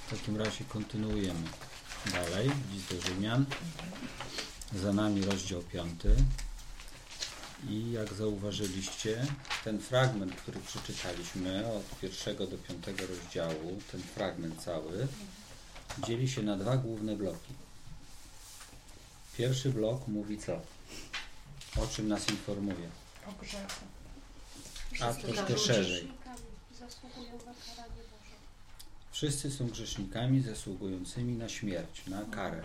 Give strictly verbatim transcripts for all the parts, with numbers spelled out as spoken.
W takim razie kontynuujemy dalej. List do Rzymian. Za nami rozdział piąty. I jak zauważyliście, ten fragment, który przeczytaliśmy od pierwszego do piątego rozdziału, ten fragment cały, dzieli się na dwa główne bloki. Pierwszy blok mówi co? O czym nas informuje? O grzechu. A troszkę szerzej. Wszyscy są grzesznikami zasługującymi na śmierć, na karę.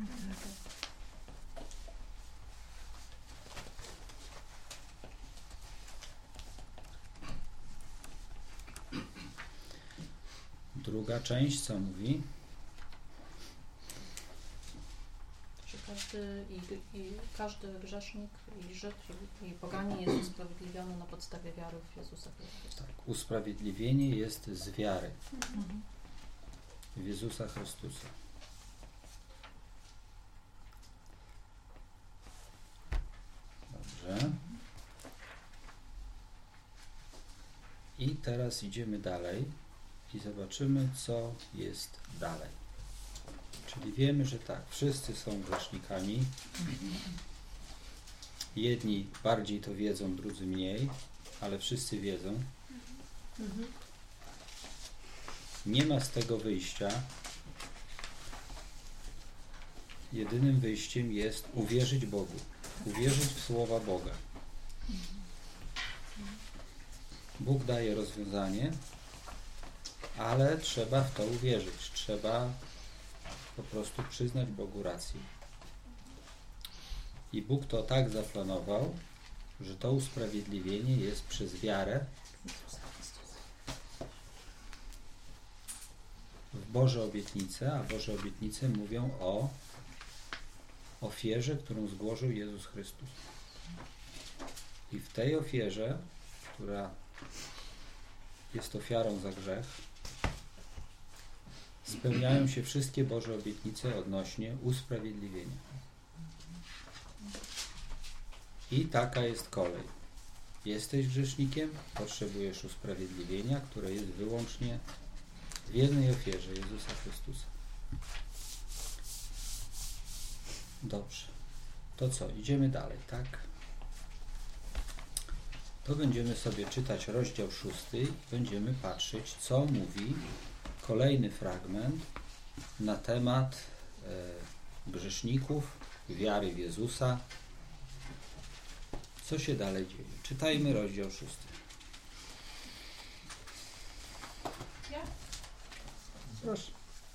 Druga część co mówi? Że każdy, i, i każdy grzesznik, i Żyd, i, i poganin jest usprawiedliwiony na podstawie wiary w Jezusa Chrystusa. Tak, usprawiedliwienie jest z wiary Mhm. w Jezusa Chrystusa. Dobrze. I teraz idziemy dalej i zobaczymy, co jest dalej. Czyli wiemy, że tak, wszyscy są grzesznikami. Jedni bardziej to wiedzą, drudzy mniej, ale wszyscy wiedzą. Mhm. Nie ma z tego wyjścia. Jedynym wyjściem jest uwierzyć Bogu. Uwierzyć w słowa Boga. Bóg daje rozwiązanie, ale trzeba w to uwierzyć. Trzeba po prostu przyznać Bogu rację. I Bóg to tak zaplanował, że to usprawiedliwienie jest przez wiarę w Boże obietnice, a Boże obietnice mówią o ofierze, którą złożył Jezus Chrystus. I w tej ofierze, która jest ofiarą za grzech, spełniają się wszystkie Boże obietnice odnośnie usprawiedliwienia. I taka jest kolej. Jesteś grzesznikiem, potrzebujesz usprawiedliwienia, które jest wyłącznie w jednej ofierze Jezusa Chrystusa. Dobrze. To co? Idziemy dalej, tak? To będziemy sobie czytać rozdział szósty i będziemy patrzeć, co mówi kolejny fragment na temat e, grzeszników, wiary w Jezusa. Co się dalej dzieje? Czytajmy rozdział szósty. Ja? Proszę.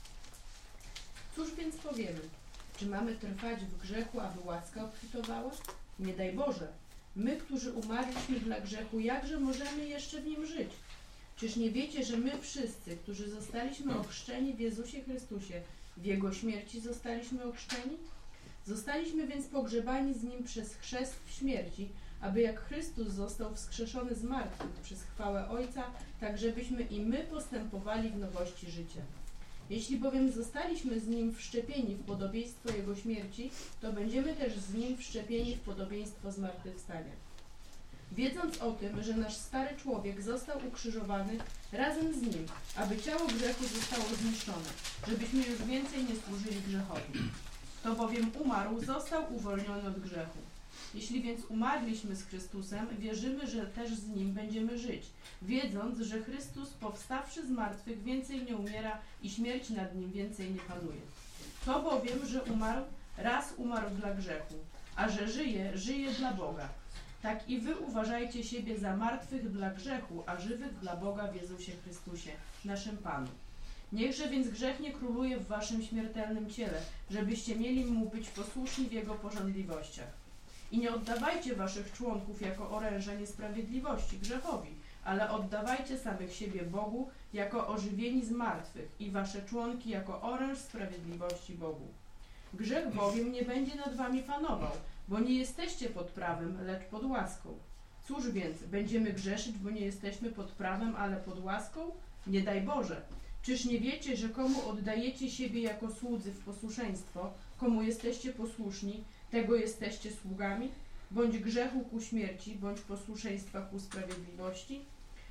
Cóż więc powiemy? Czy mamy trwać w grzechu, aby łaska obfitowała? Nie daj Boże. My, którzy umarliśmy dla grzechu, jakże możemy jeszcze w nim żyć? Czyż nie wiecie, że my wszyscy, którzy zostaliśmy ochrzczeni w Jezusie Chrystusie, w Jego śmierci zostaliśmy ochrzczeni? Zostaliśmy więc pogrzebani z Nim przez chrzest w śmierci, aby jak Chrystus został wskrzeszony z martwych przez chwałę Ojca, tak żebyśmy i my postępowali w nowości życia. Jeśli bowiem zostaliśmy z Nim wszczepieni w podobieństwo Jego śmierci, to będziemy też z Nim wszczepieni w podobieństwo zmartwychwstania. Wiedząc o tym, że nasz stary człowiek został ukrzyżowany razem z Nim, aby ciało grzechu zostało zniszczone, żebyśmy już więcej nie służyli grzechowi. Kto bowiem umarł, został uwolniony od grzechu. Jeśli więc umarliśmy z Chrystusem, wierzymy, że też z Nim będziemy żyć, wiedząc, że Chrystus, powstawszy z martwych, więcej nie umiera i śmierć nad Nim więcej nie panuje. To bowiem, że umarł, raz umarł dla grzechu, a że żyje, żyje dla Boga. Tak i wy uważajcie siebie za martwych dla grzechu, a żywych dla Boga w Jezusie Chrystusie, naszym Panu. Niechże więc grzech nie króluje w waszym śmiertelnym ciele, żebyście mieli mu być posłuszni w jego pożądliwościach. I nie oddawajcie waszych członków jako oręża niesprawiedliwości grzechowi, ale oddawajcie samych siebie Bogu jako ożywieni z martwych i wasze członki jako oręż sprawiedliwości Bogu. Grzech bowiem nie będzie nad wami panował, bo nie jesteście pod prawem, lecz pod łaską. Cóż więc, będziemy grzeszyć, bo nie jesteśmy pod prawem, ale pod łaską? Nie daj Boże! Czyż nie wiecie, że komu oddajecie siebie jako słudzy w posłuszeństwo, komu jesteście posłuszni, tego jesteście sługami? Bądź grzechu ku śmierci, bądź posłuszeństwa ku sprawiedliwości?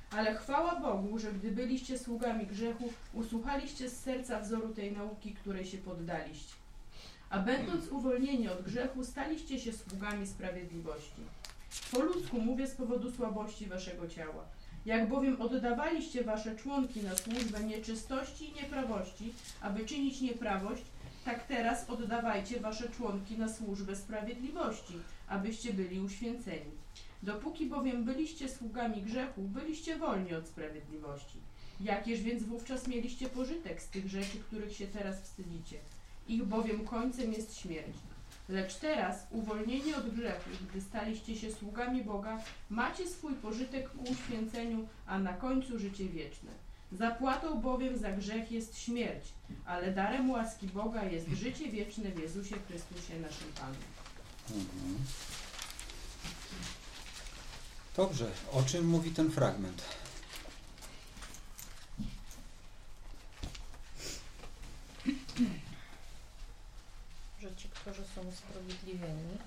Ale chwała Bogu, że gdy byliście sługami grzechu, usłuchaliście z serca wzoru tej nauki, której się poddaliście. A będąc uwolnieni od grzechu, staliście się sługami sprawiedliwości. Po ludzku mówię z powodu słabości waszego ciała. Jak bowiem oddawaliście wasze członki na służbę nieczystości i nieprawości, aby czynić nieprawość, tak teraz oddawajcie wasze członki na służbę sprawiedliwości, abyście byli uświęceni. Dopóki bowiem byliście sługami grzechu, byliście wolni od sprawiedliwości. Jakież więc wówczas mieliście pożytek z tych rzeczy, których się teraz wstydzicie? Ich bowiem końcem jest śmierć. Lecz teraz, uwolnieni od grzechu, gdy staliście się sługami Boga, macie swój pożytek ku uświęceniu, a na końcu życie wieczne. Zapłatą bowiem za grzech jest śmierć, ale darem łaski Boga jest życie wieczne w Jezusie Chrystusie naszym Panu. Mhm. Dobrze, o czym mówi ten fragment? Że ci, którzy są usprawiedliwieni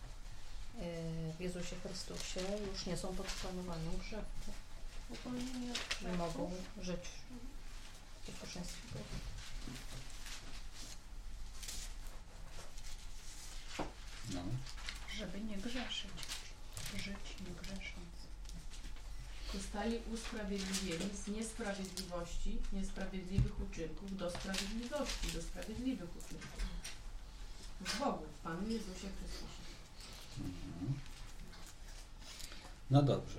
w Jezusie Chrystusie, już nie są pod panowaniem grzechu. Nie mogą żyć w posłuszeństwie Boga. No. Żeby nie grzeszyć. Żyć nie grzesząc. Zostali usprawiedliwieni z niesprawiedliwości, niesprawiedliwych uczynków do sprawiedliwości, do sprawiedliwych uczynków. W Bogu, w Panu Jezusie Chrystusie. Mhm. No dobrze.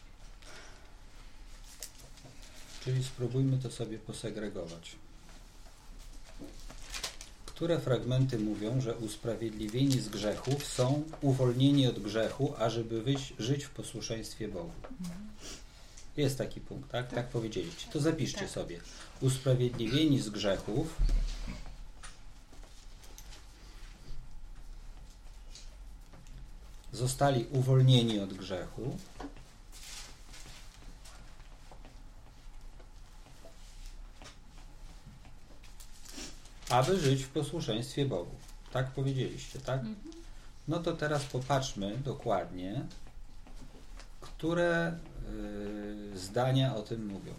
Czyli spróbujmy to sobie posegregować. Które fragmenty mówią, że usprawiedliwieni z grzechów są uwolnieni od grzechu, ażeby wyjść, żyć w posłuszeństwie Bogu? Jest taki punkt, tak? Tak, tak powiedzieliście. To zapiszcie tak sobie. Usprawiedliwieni z grzechów zostali uwolnieni od grzechu, aby żyć w posłuszeństwie Bogu. Tak powiedzieliście, tak? No to teraz popatrzmy dokładnie, które y, zdania o tym mówią.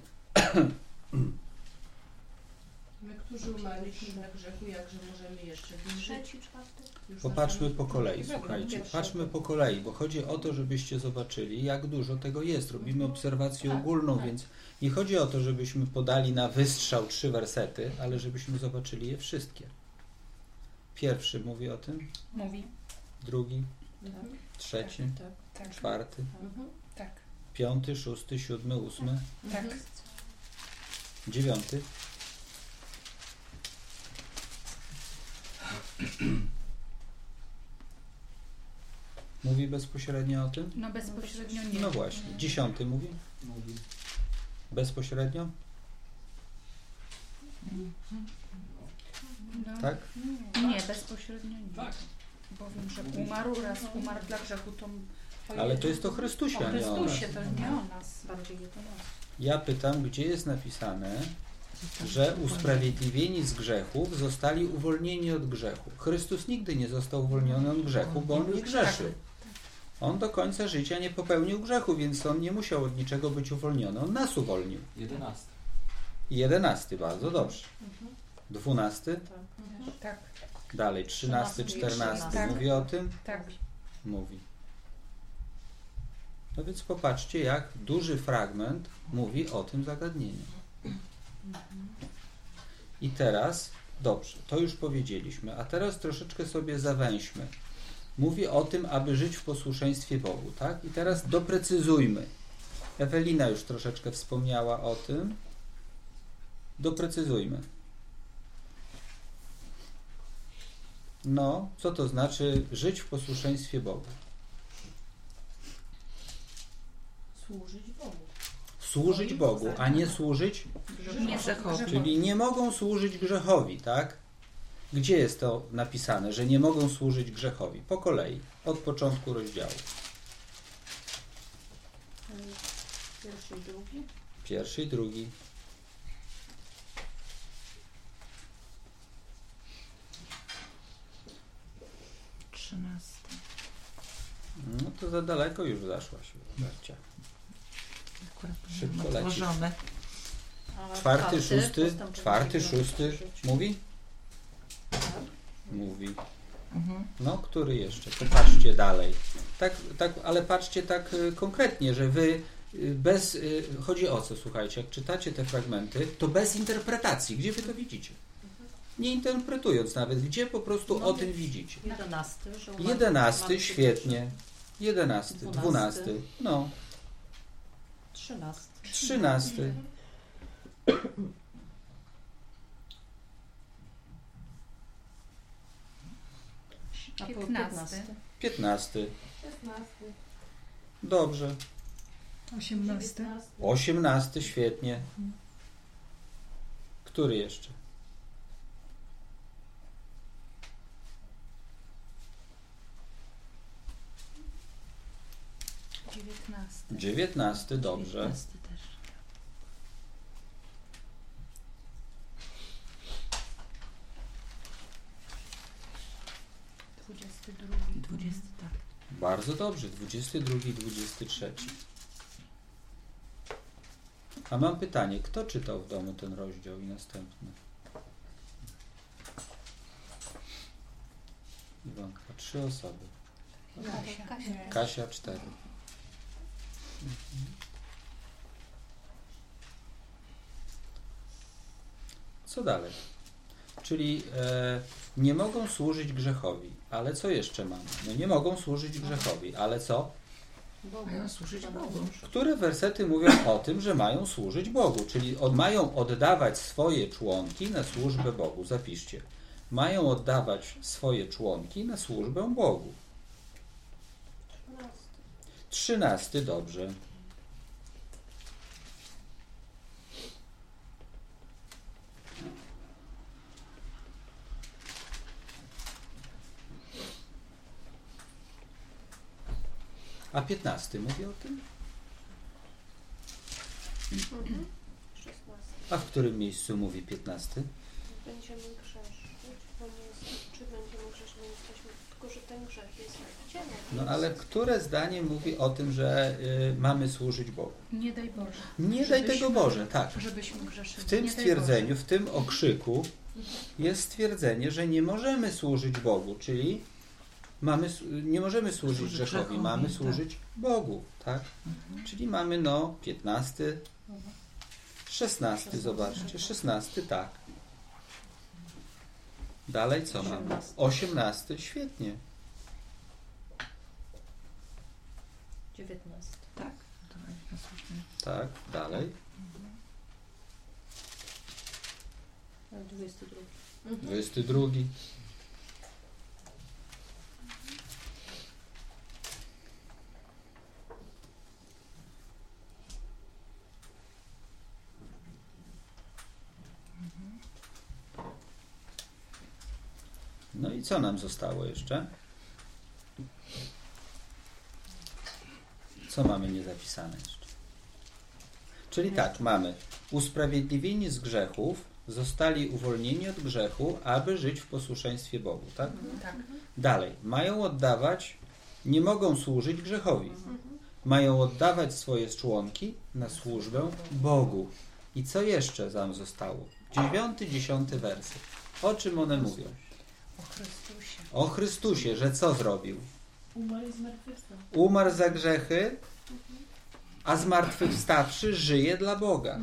My, którzy umarliśmy na grzechu, jakże możemy jeszcze w nim żyć? Trzeci, czwarty. Popatrzmy po kolei, słuchajcie. Patrzmy po kolei, bo chodzi o to, żebyście zobaczyli, jak dużo tego jest. Robimy obserwację ogólną, więc nie chodzi o to, żebyśmy podali na wystrzał trzy wersety, ale żebyśmy zobaczyli je wszystkie. Pierwszy mówi o tym, Mówi. drugi, Mhm. trzeci, Tak. czwarty, Mhm. Tak. piąty, szósty, siódmy, ósmy, Tak. Mhm. dziewiąty. Mówi bezpośrednio o tym? No bezpośrednio nie. No właśnie. Dziesiąty mówi? Mówi. Bezpośrednio? No. Tak? Nie, bezpośrednio nie. Tak. Bowiem, że umarł, raz umarł dla grzechu, to Ale to jest o Chrystusie, o a nie o nas. Chrystusie, to nie o nas. Bardziej je to nas. Ja pytam, gdzie jest napisane, że usprawiedliwieni z grzechów zostali uwolnieni od grzechu. Chrystus nigdy nie został uwolniony od grzechu, bo On nie grzeszy. On do końca życia nie popełnił grzechu, więc On nie musiał od niczego być uwolniony. On nas uwolnił. Jedenasty. Jedenasty, bardzo dobrze. Mhm. Dwunasty, Mhm. Tak, dalej trzynasty, Trzynasty, czternasty. tak. Mówi o tym? tak. Mówi. No więc popatrzcie, jak duży fragment mówi o tym zagadnieniu. I teraz, dobrze, to już powiedzieliśmy, a teraz troszeczkę sobie zawęźmy. Mówi o tym, aby żyć w posłuszeństwie Bogu, tak? I teraz doprecyzujmy. Ewelina już troszeczkę wspomniała o tym. Doprecyzujmy. No, co to znaczy żyć w posłuszeństwie Bogu? Służyć Bogu. Służyć Bogu, a nie służyć, Nie grzechowi. czyli nie mogą służyć grzechowi, tak? Gdzie jest to napisane, że nie mogą służyć grzechowi? Po kolei, od początku rozdziału. Pierwszy i drugi. Pierwszy i drugi. Trzynasty. No to za daleko już zaszłaś, Bercia. akurat Szybko lecisz. otworzone. A Czwarty, szósty, postępowanie czwarty, w szósty. życiu. Mówi? Tak. Mówi. Mhm. No, który jeszcze? Popatrzcie dalej. Tak, tak, ale patrzcie tak y, konkretnie, że wy y, bez... Y, chodzi o co, słuchajcie, jak czytacie te fragmenty, to bez interpretacji. Gdzie wy to widzicie? Nie interpretując nawet, gdzie po prostu No o nie. tym widzicie. Jedenasty. Że umarł- Jedenasty, umarł świetnie. Jedenasty, Dwunasty. dwunasty, no, Trzynasty. trzynasty. A po Piętnasty. Piętnasty. szesnasty, Dobrze. Osiemnasty. dziewiętnasty, Osiemnasty, świetnie. Który jeszcze? Dziewiętnasty. Dziewiętnasty, dobrze. dziewiętnasty też. Dwudziesty drugi. dwudziesty, tak. Bardzo dobrze. Dwudziesty drugi, dwudziesty trzeci. A mam pytanie, kto czytał w domu ten rozdział i następny? Iwonka, trzy osoby. Kasia. Kasia. Kasia, cztery. Co dalej? Czyli e, nie mogą służyć grzechowi, ale co jeszcze mamy? No nie mogą służyć grzechowi, ale co? Bogu. Mają służyć Bogu. Które wersety mówią o tym, że mają służyć Bogu, czyli od, mają oddawać swoje członki na służbę Bogu. Zapiszcie. Mają oddawać swoje członki na służbę Bogu. Trzynasty, dobrze. A piętnasty mówi o tym? Mhm. szesnasty. A w którym miejscu mówi piętnasty? Będziemy grzeszyć, bo nie jest, czy będziemy grzeszyć, nie jesteśmy, tylko że ten grzech jest w ciele. No ale które zdanie mówi o tym, że y, mamy służyć Bogu? Nie daj Boże. Nie daj Żebyśmy- tego Boże, tak. Żebyśmy grzeszyli. W tym Nie daj stwierdzeniu, Boże. w tym okrzyku jest stwierdzenie, że nie możemy służyć Bogu, czyli mamy, s- nie możemy służyć Służyć grzechowi, grzechowi, mamy tak. służyć Bogu, tak? Czyli mamy no piętnasty, szesnasty, zobaczcie, szesnasty, tak. Dalej co mamy? Osiemnasty. Osiemnasty, świetnie. Dziewiętnasty. Tak. To będzie słuszne. Tak, dalej. Dwudziesty drugi. Dwudziesty drugi. No i co nam zostało jeszcze? Co mamy niezapisane jeszcze? Czyli tak, mamy usprawiedliwieni z grzechów, zostali uwolnieni od grzechu, aby żyć w posłuszeństwie Bogu, tak? Tak. Dalej, mają oddawać, nie mogą służyć grzechowi. Mają oddawać swoje członki na służbę Bogu. I co jeszcze nam zostało? Dziewiąty, dziesiąty werset. O czym one mówią? O Chrystusie. O Chrystusie, że co zrobił? umarł i zmartwychwstał. Umarł za grzechy, a zmartwychwstawszy żyje dla Boga.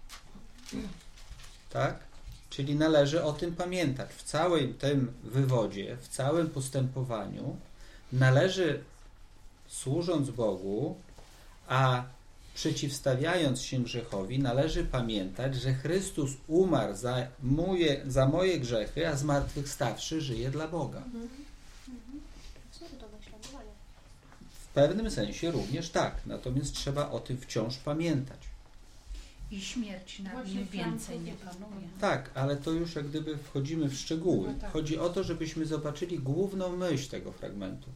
Tak? Czyli należy o tym pamiętać. W całym tym wywodzie, w całym postępowaniu należy, służąc Bogu, a przeciwstawiając się grzechowi, należy pamiętać, że Chrystus umarł za moje, za moje grzechy, a zmartwychwstawszy żyje dla Boga. Wzór do naśladowania. W pewnym sensie również tak, natomiast trzeba o tym wciąż pamiętać. I śmierć nad Właśnie nim chciałam więcej nie powiedzieć. panuje. Tak, ale to już jak gdyby wchodzimy w szczegóły. No tak. Chodzi o to, żebyśmy zobaczyli główną myśl tego fragmentu.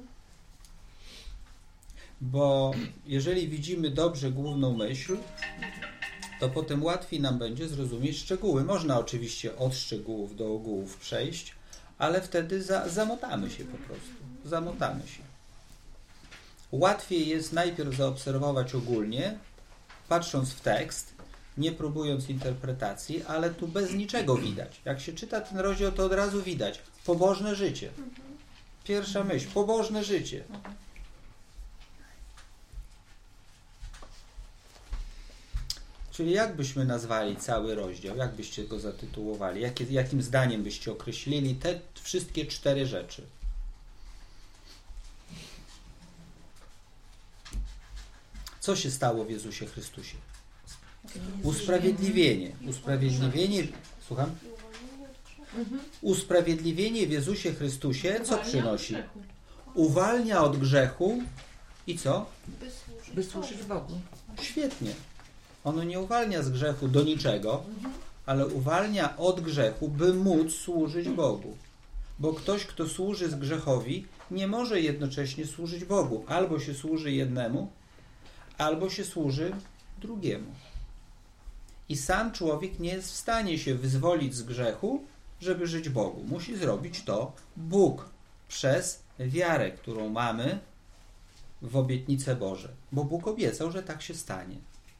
Bo jeżeli widzimy dobrze główną myśl, to potem łatwiej nam będzie zrozumieć szczegóły. Można oczywiście od szczegółów do ogółów przejść, ale wtedy za, zamotamy się po prostu. Zamotamy się. Łatwiej jest najpierw zaobserwować ogólnie, patrząc w tekst, nie próbując interpretacji, ale tu bez niczego widać. Jak się czyta ten rozdział, to od razu widać pobożne życie. Pierwsza myśl, pobożne życie. Czyli jak byśmy nazwali cały rozdział? Jak byście go zatytułowali? Jakie, jakim zdaniem byście określili te wszystkie cztery rzeczy? Co się stało w Jezusie Chrystusie? Usprawiedliwienie. Usprawiedliwienie, słucham? I uwolnienie od grzechu. Mhm. Usprawiedliwienie w Jezusie Chrystusie co Uwalnia przynosi? od grzechu. Uwalnia od grzechu i co? By służyć, By służyć Bogu. Świetnie. Ono nie uwalnia z grzechu do niczego, ale uwalnia od grzechu, by móc służyć Bogu. Bo ktoś, kto służy z grzechowi, nie może jednocześnie służyć Bogu. Albo się służy jednemu, albo się służy drugiemu. I sam człowiek nie jest w stanie się wyzwolić z grzechu, żeby żyć Bogu. Musi zrobić to Bóg przez wiarę, którą mamy w obietnice Boże. Bo Bóg obiecał, że tak się stanie.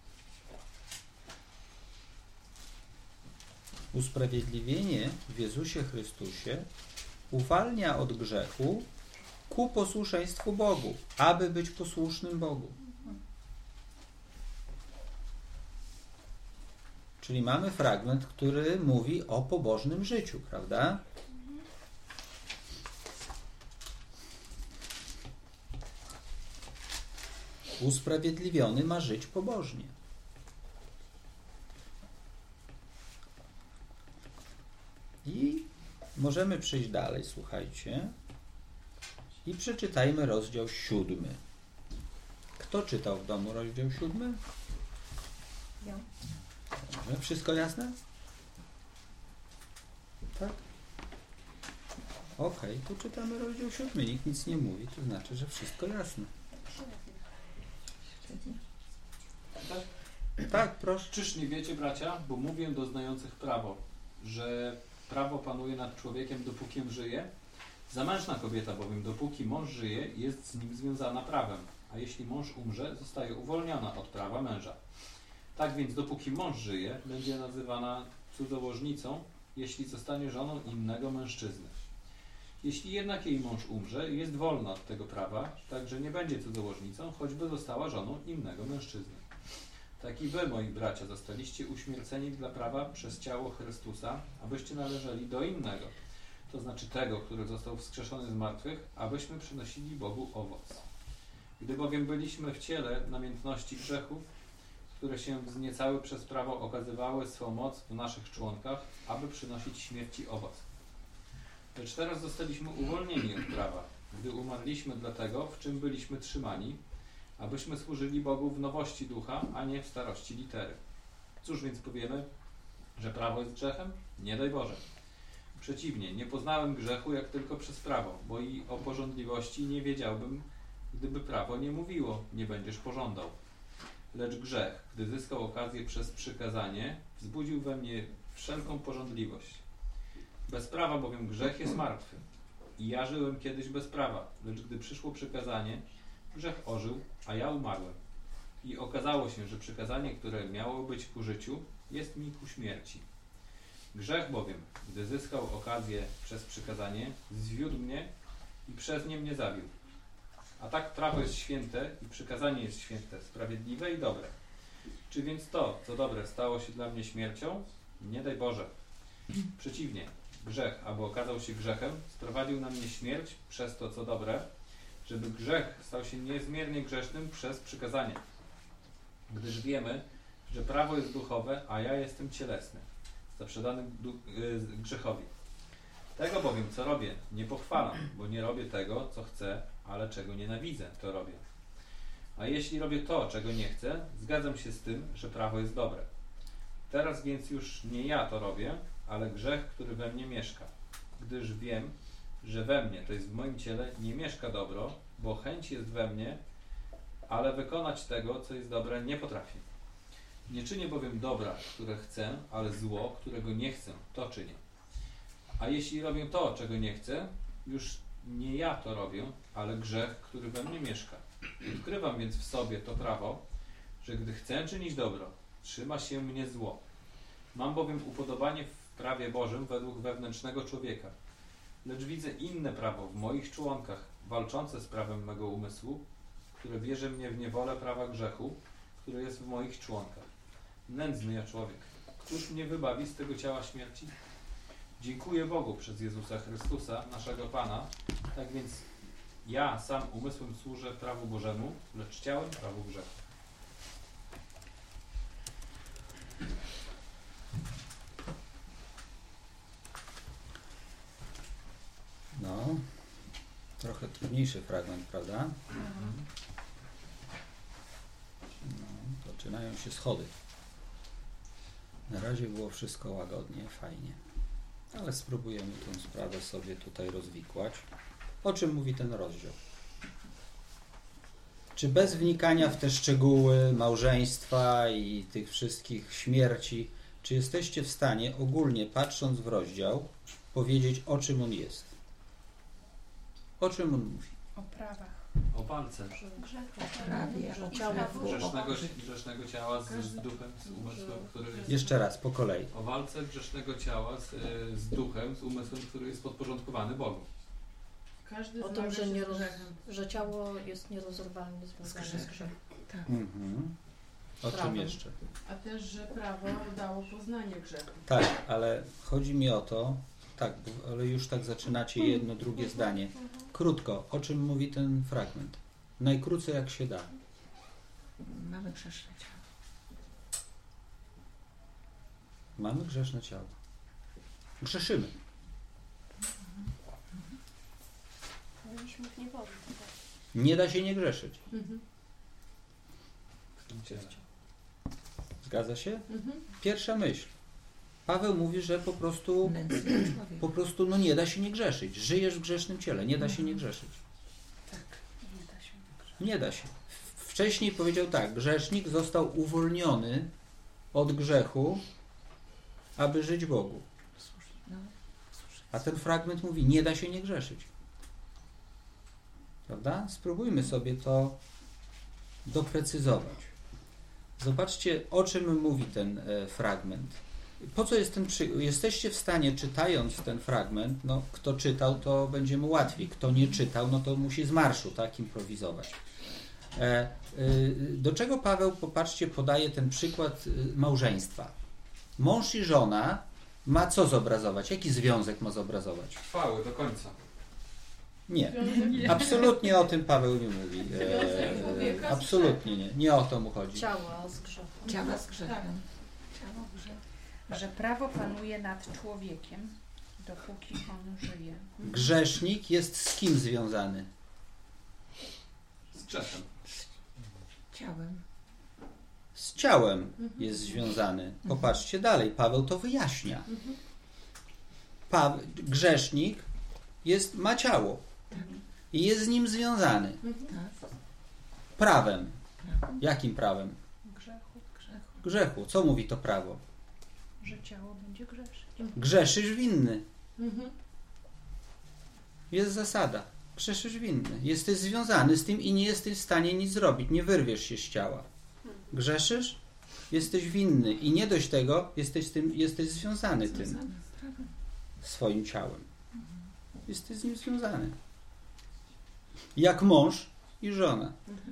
Usprawiedliwienie w Jezusie Chrystusie uwalnia od grzechu ku posłuszeństwu Bogu, aby być posłusznym Bogu. Czyli mamy fragment, który mówi o pobożnym życiu, prawda? Usprawiedliwiony ma żyć pobożnie. I możemy przejść dalej, słuchajcie. I przeczytajmy rozdział siódmy. Kto czytał w domu rozdział siódmy? Ja. Dobrze. Wszystko jasne? Tak? Okej, to czytamy rozdział siódmy. Nikt nic nie mówi, to znaczy, że wszystko jasne. Tak, proszę. Czyż nie wiecie, bracia, bo mówię do znających prawo, że prawo panuje nad człowiekiem, dopóki on żyje? Zamężna kobieta bowiem, dopóki mąż żyje, jest z nim związana prawem, a jeśli mąż umrze, zostaje uwolniona od prawa męża. Tak więc, dopóki mąż żyje, będzie nazywana cudzołożnicą, jeśli zostanie żoną innego mężczyzny. Jeśli jednak jej mąż umrze, jest wolna od tego prawa, także nie będzie cudzołożnicą, choćby została żoną innego mężczyzny. Tak i wy, moi bracia, zostaliście uśmierceni dla prawa przez ciało Chrystusa, abyście należeli do innego, to znaczy tego, który został wskrzeszony z martwych, abyśmy przynosili Bogu owoc. Gdy bowiem byliśmy w ciele namiętności grzechów, które się wzniecały przez prawo, okazywały swą moc w naszych członkach, aby przynosić śmierci owoc. Lecz teraz zostaliśmy uwolnieni od prawa, gdy umarliśmy dla tego, w czym byliśmy trzymani, abyśmy służyli Bogu w nowości ducha, a nie w starości litery. Cóż więc powiemy, że prawo jest grzechem? Nie daj Boże. Przeciwnie, nie poznałem grzechu jak tylko przez prawo, bo i o pożądliwości nie wiedziałbym, gdyby prawo nie mówiło, nie będziesz pożądał. Lecz grzech, gdy zyskał okazję przez przykazanie, wzbudził we mnie wszelką pożądliwość. Bez prawa bowiem grzech jest martwy. I ja żyłem kiedyś bez prawa, lecz gdy przyszło przykazanie, grzech ożył, a ja umarłem. I okazało się, że przykazanie, które miało być ku życiu, jest mi ku śmierci. Grzech bowiem, gdy zyskał okazję przez przykazanie, zwiódł mnie i przez nie mnie zabił. A tak prawo jest święte i przykazanie jest święte, sprawiedliwe i dobre. Czy więc to, co dobre, stało się dla mnie śmiercią? Nie daj Boże. Przeciwnie, grzech, aby okazał się grzechem, sprowadził na mnie śmierć przez to, co dobre, żeby grzech stał się niezmiernie grzesznym przez przykazanie. Gdyż wiemy, że prawo jest duchowe, a ja jestem cielesny, zaprzedany yy, grzechowi. Tego bowiem, co robię, nie pochwalam, bo nie robię tego, co chcę, ale czego nienawidzę, to robię. A jeśli robię to, czego nie chcę, zgadzam się z tym, że prawo jest dobre. Teraz więc już nie ja to robię, ale grzech, który we mnie mieszka. Gdyż wiem, że we mnie, to jest w moim ciele, nie mieszka dobro, bo chęć jest we mnie, ale wykonać tego, co jest dobre, nie potrafię. Nie czynię bowiem dobra, które chcę, ale zło, którego nie chcę, to czynię. A jeśli robię to, czego nie chcę, już nie ja to robię, ale grzech, który we mnie mieszka. Odkrywam więc w sobie to prawo, że gdy chcę czynić dobro, trzyma się mnie zło. Mam bowiem upodobanie w prawie Bożym według wewnętrznego człowieka. Lecz widzę inne prawo w moich członkach, walczące z prawem mego umysłu, które bierze mnie w niewolę prawa grzechu, które jest w moich członkach. Nędzny ja człowiek, któż mnie wybawi z tego ciała śmierci? Dziękuję Bogu przez Jezusa Chrystusa, naszego Pana. Tak więc ja sam umysłem służę prawu Bożemu, lecz ciałem prawu grzechu. No, trochę trudniejszy fragment, prawda? No, zaczynają się schody. Na razie było wszystko łagodnie, fajnie. Ale spróbujemy tę sprawę sobie tutaj rozwikłać. O czym mówi ten rozdział? Czy bez wnikania w te szczegóły małżeństwa i tych wszystkich śmierci, czy jesteście w stanie ogólnie, patrząc w rozdział, powiedzieć, o czym on jest? O czym on mówi? O prawach. O walce Prawie, o Ciało. grzechu, grzesznego, o grzesznego ciała z, z duchem, z umysłem, który jest... Jeszcze raz, po kolei. O walce grzesznego ciała z, y, z duchem, z umysłem, który jest podporządkowany Bogu. Każdy O tym, zmaga że, się nie z roz, grzechem. że ciało jest nierozerwalnie związane z grzechem. grzechem. Tak. Mhm. O czym Prawem. jeszcze? A też, że prawo dało poznanie grzechu. Tak, ale chodzi mi o to, tak, bo- ale już tak zaczynacie jedno, drugie zdanie. Krótko, o czym mówi ten fragment? Najkrócej jak się da. Mamy grzeszne ciało. Mamy grzeszne ciało. Grzeszymy. Byliśmy w niewoli. Tak. Nie da się nie grzeszyć. Mhm. W tym ciele. Zgadza się? Mhm. Pierwsza myśl. Paweł mówi, że po prostu, Nędzny człowiek. po prostu no nie da się nie grzeszyć. Żyjesz w grzesznym ciele, nie da się nie grzeszyć. Tak, nie da się nie grzeszyć. Nie da się. Wcześniej powiedział tak, grzesznik został uwolniony od grzechu, aby żyć Bogu. Słusznie, no, słusznie. A ten fragment mówi, nie da się nie grzeszyć. Prawda? Spróbujmy sobie to doprecyzować. Zobaczcie, o czym mówi ten e, fragment. Po co jest ten przykład? Jesteście w stanie, czytając ten fragment, no kto czytał, to będzie mu łatwiej. Kto nie czytał, no to musi z marszu tak improwizować. E, e, do czego Paweł, popatrzcie, podaje ten przykład e, małżeństwa. Mąż i żona ma co zobrazować? Jaki związek ma zobrazować? Trwały do końca. Nie. Związek Absolutnie o tym Paweł nie mówi. Związek człowieka z absolutnie nie. Nie o to mu chodzi. Ciała z grzechem. Ciała z grzechem. Tak. Ciało grzech. Że prawo panuje nad człowiekiem, dopóki on żyje. Grzesznik jest z kim związany? Z grzechem. Ciałem. Z ciałem Mhm. jest związany. Popatrzcie dalej. Paweł to wyjaśnia. Mhm. Pa- grzesznik jest, ma ciało i jest z nim związany. Mhm. Tak. Prawem. Prawo Jakim prawem? Grzechu, grzechu. Grzechu. Co mówi to prawo? że ciało będzie grzeszyć. Grzeszysz winny. Mhm. Jest zasada. Grzeszysz winny. Jesteś związany z tym i nie jesteś w stanie nic zrobić. Nie wyrwiesz się z ciała. Grzeszysz? Jesteś winny. I nie dość tego, jesteś, z tym, jesteś związany tym Związane z prawem. swoim ciałem. Jesteś z nim związany. Jak mąż i żona.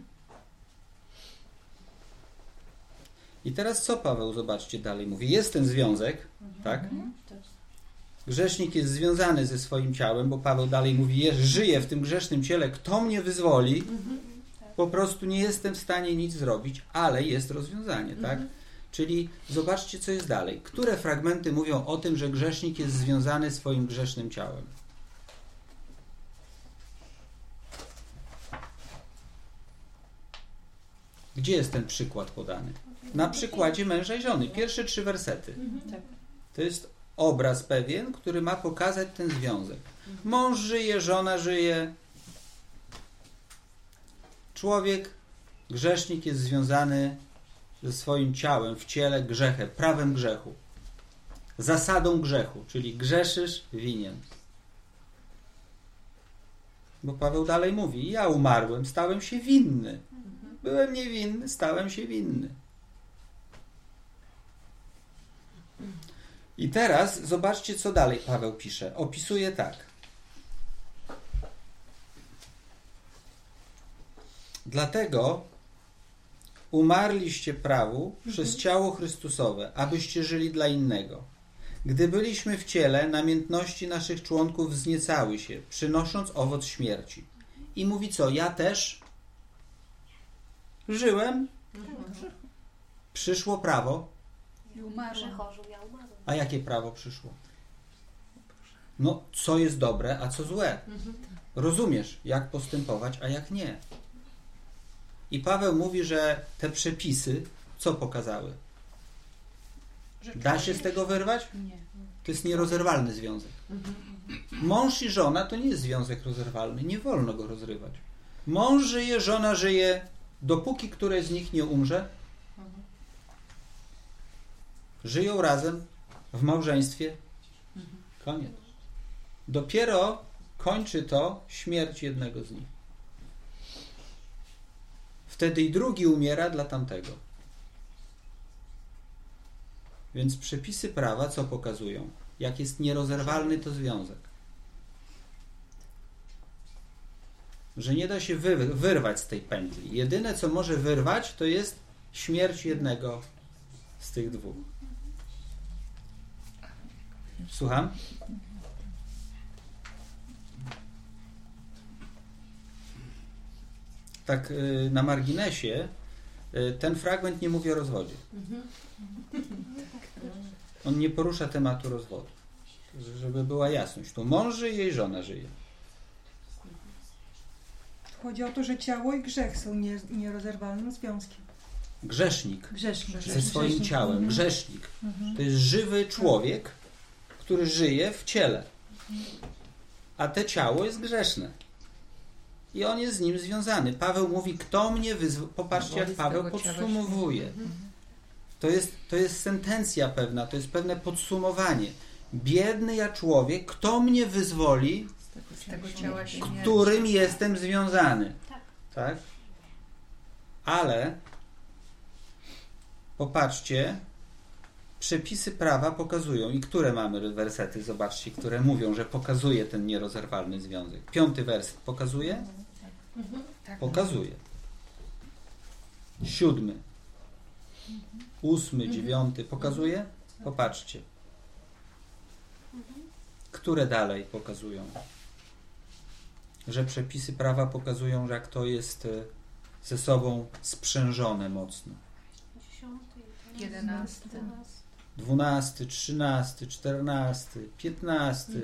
I teraz co Paweł, zobaczcie, dalej mówi. Jest ten związek, tak? Grzesznik jest związany ze swoim ciałem, bo Paweł dalej mówi, jest, żyje w tym grzesznym ciele, kto mnie wyzwoli, po prostu nie jestem w stanie nic zrobić, ale jest rozwiązanie, tak? Czyli zobaczcie, co jest dalej. Które fragmenty mówią o tym, że grzesznik jest związany swoim grzesznym ciałem? Gdzie jest ten przykład podany? Na przykładzie męża i żony. Pierwsze trzy wersety. Tak. To jest obraz pewien, który ma pokazać ten związek. Mąż żyje, żona żyje. Człowiek, grzesznik jest związany ze swoim ciałem, w ciele grzechem, prawem grzechu. Zasadą grzechu, czyli grzeszysz, winien. Bo Paweł dalej mówi, ja umarłem, stałem się winny. Byłem niewinny, stałem się winny. I teraz zobaczcie, co dalej Paweł pisze. Opisuje tak. Dlatego umarliście prawu przez ciało Chrystusowe, abyście żyli dla innego. Gdy byliśmy w ciele, namiętności naszych członków wzniecały się, przynosząc owoc śmierci. I mówi co? Ja też żyłem. Przyszło prawo. I umarłam. Grzechorzu, ja umarłem. A jakie prawo przyszło? No, co jest dobre, a co złe. Rozumiesz, jak postępować, a jak nie. I Paweł mówi, że te przepisy co pokazały? Że Da się z człowiek- tego wyrwać? Nie. To jest nierozerwalny związek. Mąż i żona to nie jest związek rozerwalny. Nie wolno go rozrywać. Mąż żyje, żona żyje, dopóki któreś z nich nie umrze. Żyją razem w małżeństwie. Koniec. Dopiero kończy to śmierć jednego z nich. Wtedy i drugi umiera dla tamtego. Więc przepisy prawa co pokazują? Jak jest nierozerwalny to związek. Że nie da się wy- wyrwać z tej pętli. Jedyne co może wyrwać to jest śmierć jednego z tych dwóch. Słucham? Tak y, na marginesie, y, ten fragment nie mówi o rozwodzie. On nie porusza tematu rozwodu. Żeby była jasność. Tu mąż żyje i żona żyje. Chodzi o to, że ciało i grzech są nie, nierozerwalnym związkiem. Grzesznik Grzesznik. ze swoim Grzesznik. ciałem. Mhm. Grzesznik. Mhm. To jest żywy człowiek, który żyje w ciele. A te ciało jest grzeszne. I on jest z nim związany. Paweł mówi, kto mnie wyzwoli. Popatrzcie, jak Paweł podsumowuje. To jest, to jest sentencja pewna, to jest pewne podsumowanie. Biedny ja człowiek, kto mnie wyzwoli, Z tego ciała śmierci. którym jestem związany. Tak. Tak? Ale popatrzcie, przepisy prawa pokazują, i które mamy wersety, zobaczcie, które mówią, że pokazuje ten nierozerwalny związek. Piąty werset pokazuje? Tak. Pokazuje. Siódmy. Ósmy, dziewiąty pokazuje? Popatrzcie. Które dalej pokazują? Że przepisy prawa pokazują, że jak to jest e, ze sobą sprzężone mocno. Dziesiąty, Jedenasty. dwunasty. Dwunasty, trzynasty, czternasty, piętnasty.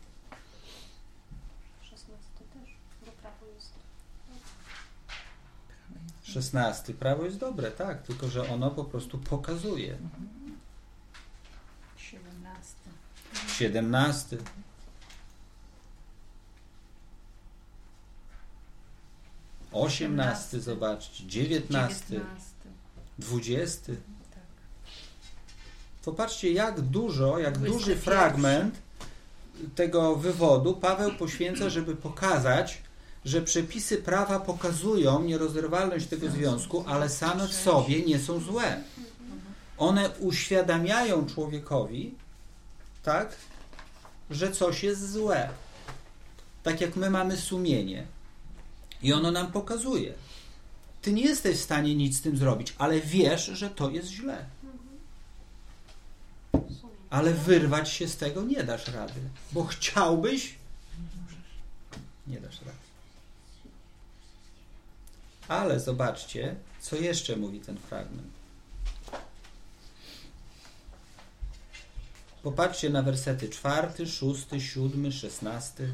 Szesnasty też, bo prawo jest. Szesnasty. Prawo jest dobre, tak, tylko że ono po prostu pokazuje. Siedemnasty. Siedemnasty. Osiemnasty, zobaczcie. Dziewiętnasty. Dziewiętnasty. Dwudziesty. Tak. Popatrzcie, jak dużo, jak Dwudziesty duży pierwszy. fragment tego wywodu Paweł poświęca, żeby pokazać, że przepisy prawa pokazują nierozerwalność tego związku, ale same w sobie nie są złe. One uświadamiają człowiekowi, tak, że coś jest złe. Tak jak my mamy sumienie. I ono nam pokazuje. Ty nie jesteś w stanie nic z tym zrobić, ale wiesz, że to jest źle. Sumienie. Ale wyrwać się z tego nie dasz rady. Bo chciałbyś, nie dasz rady. Ale zobaczcie, co jeszcze mówi ten fragment. Popatrzcie na wersety czwarty, szósty, siódmy, szesnasty.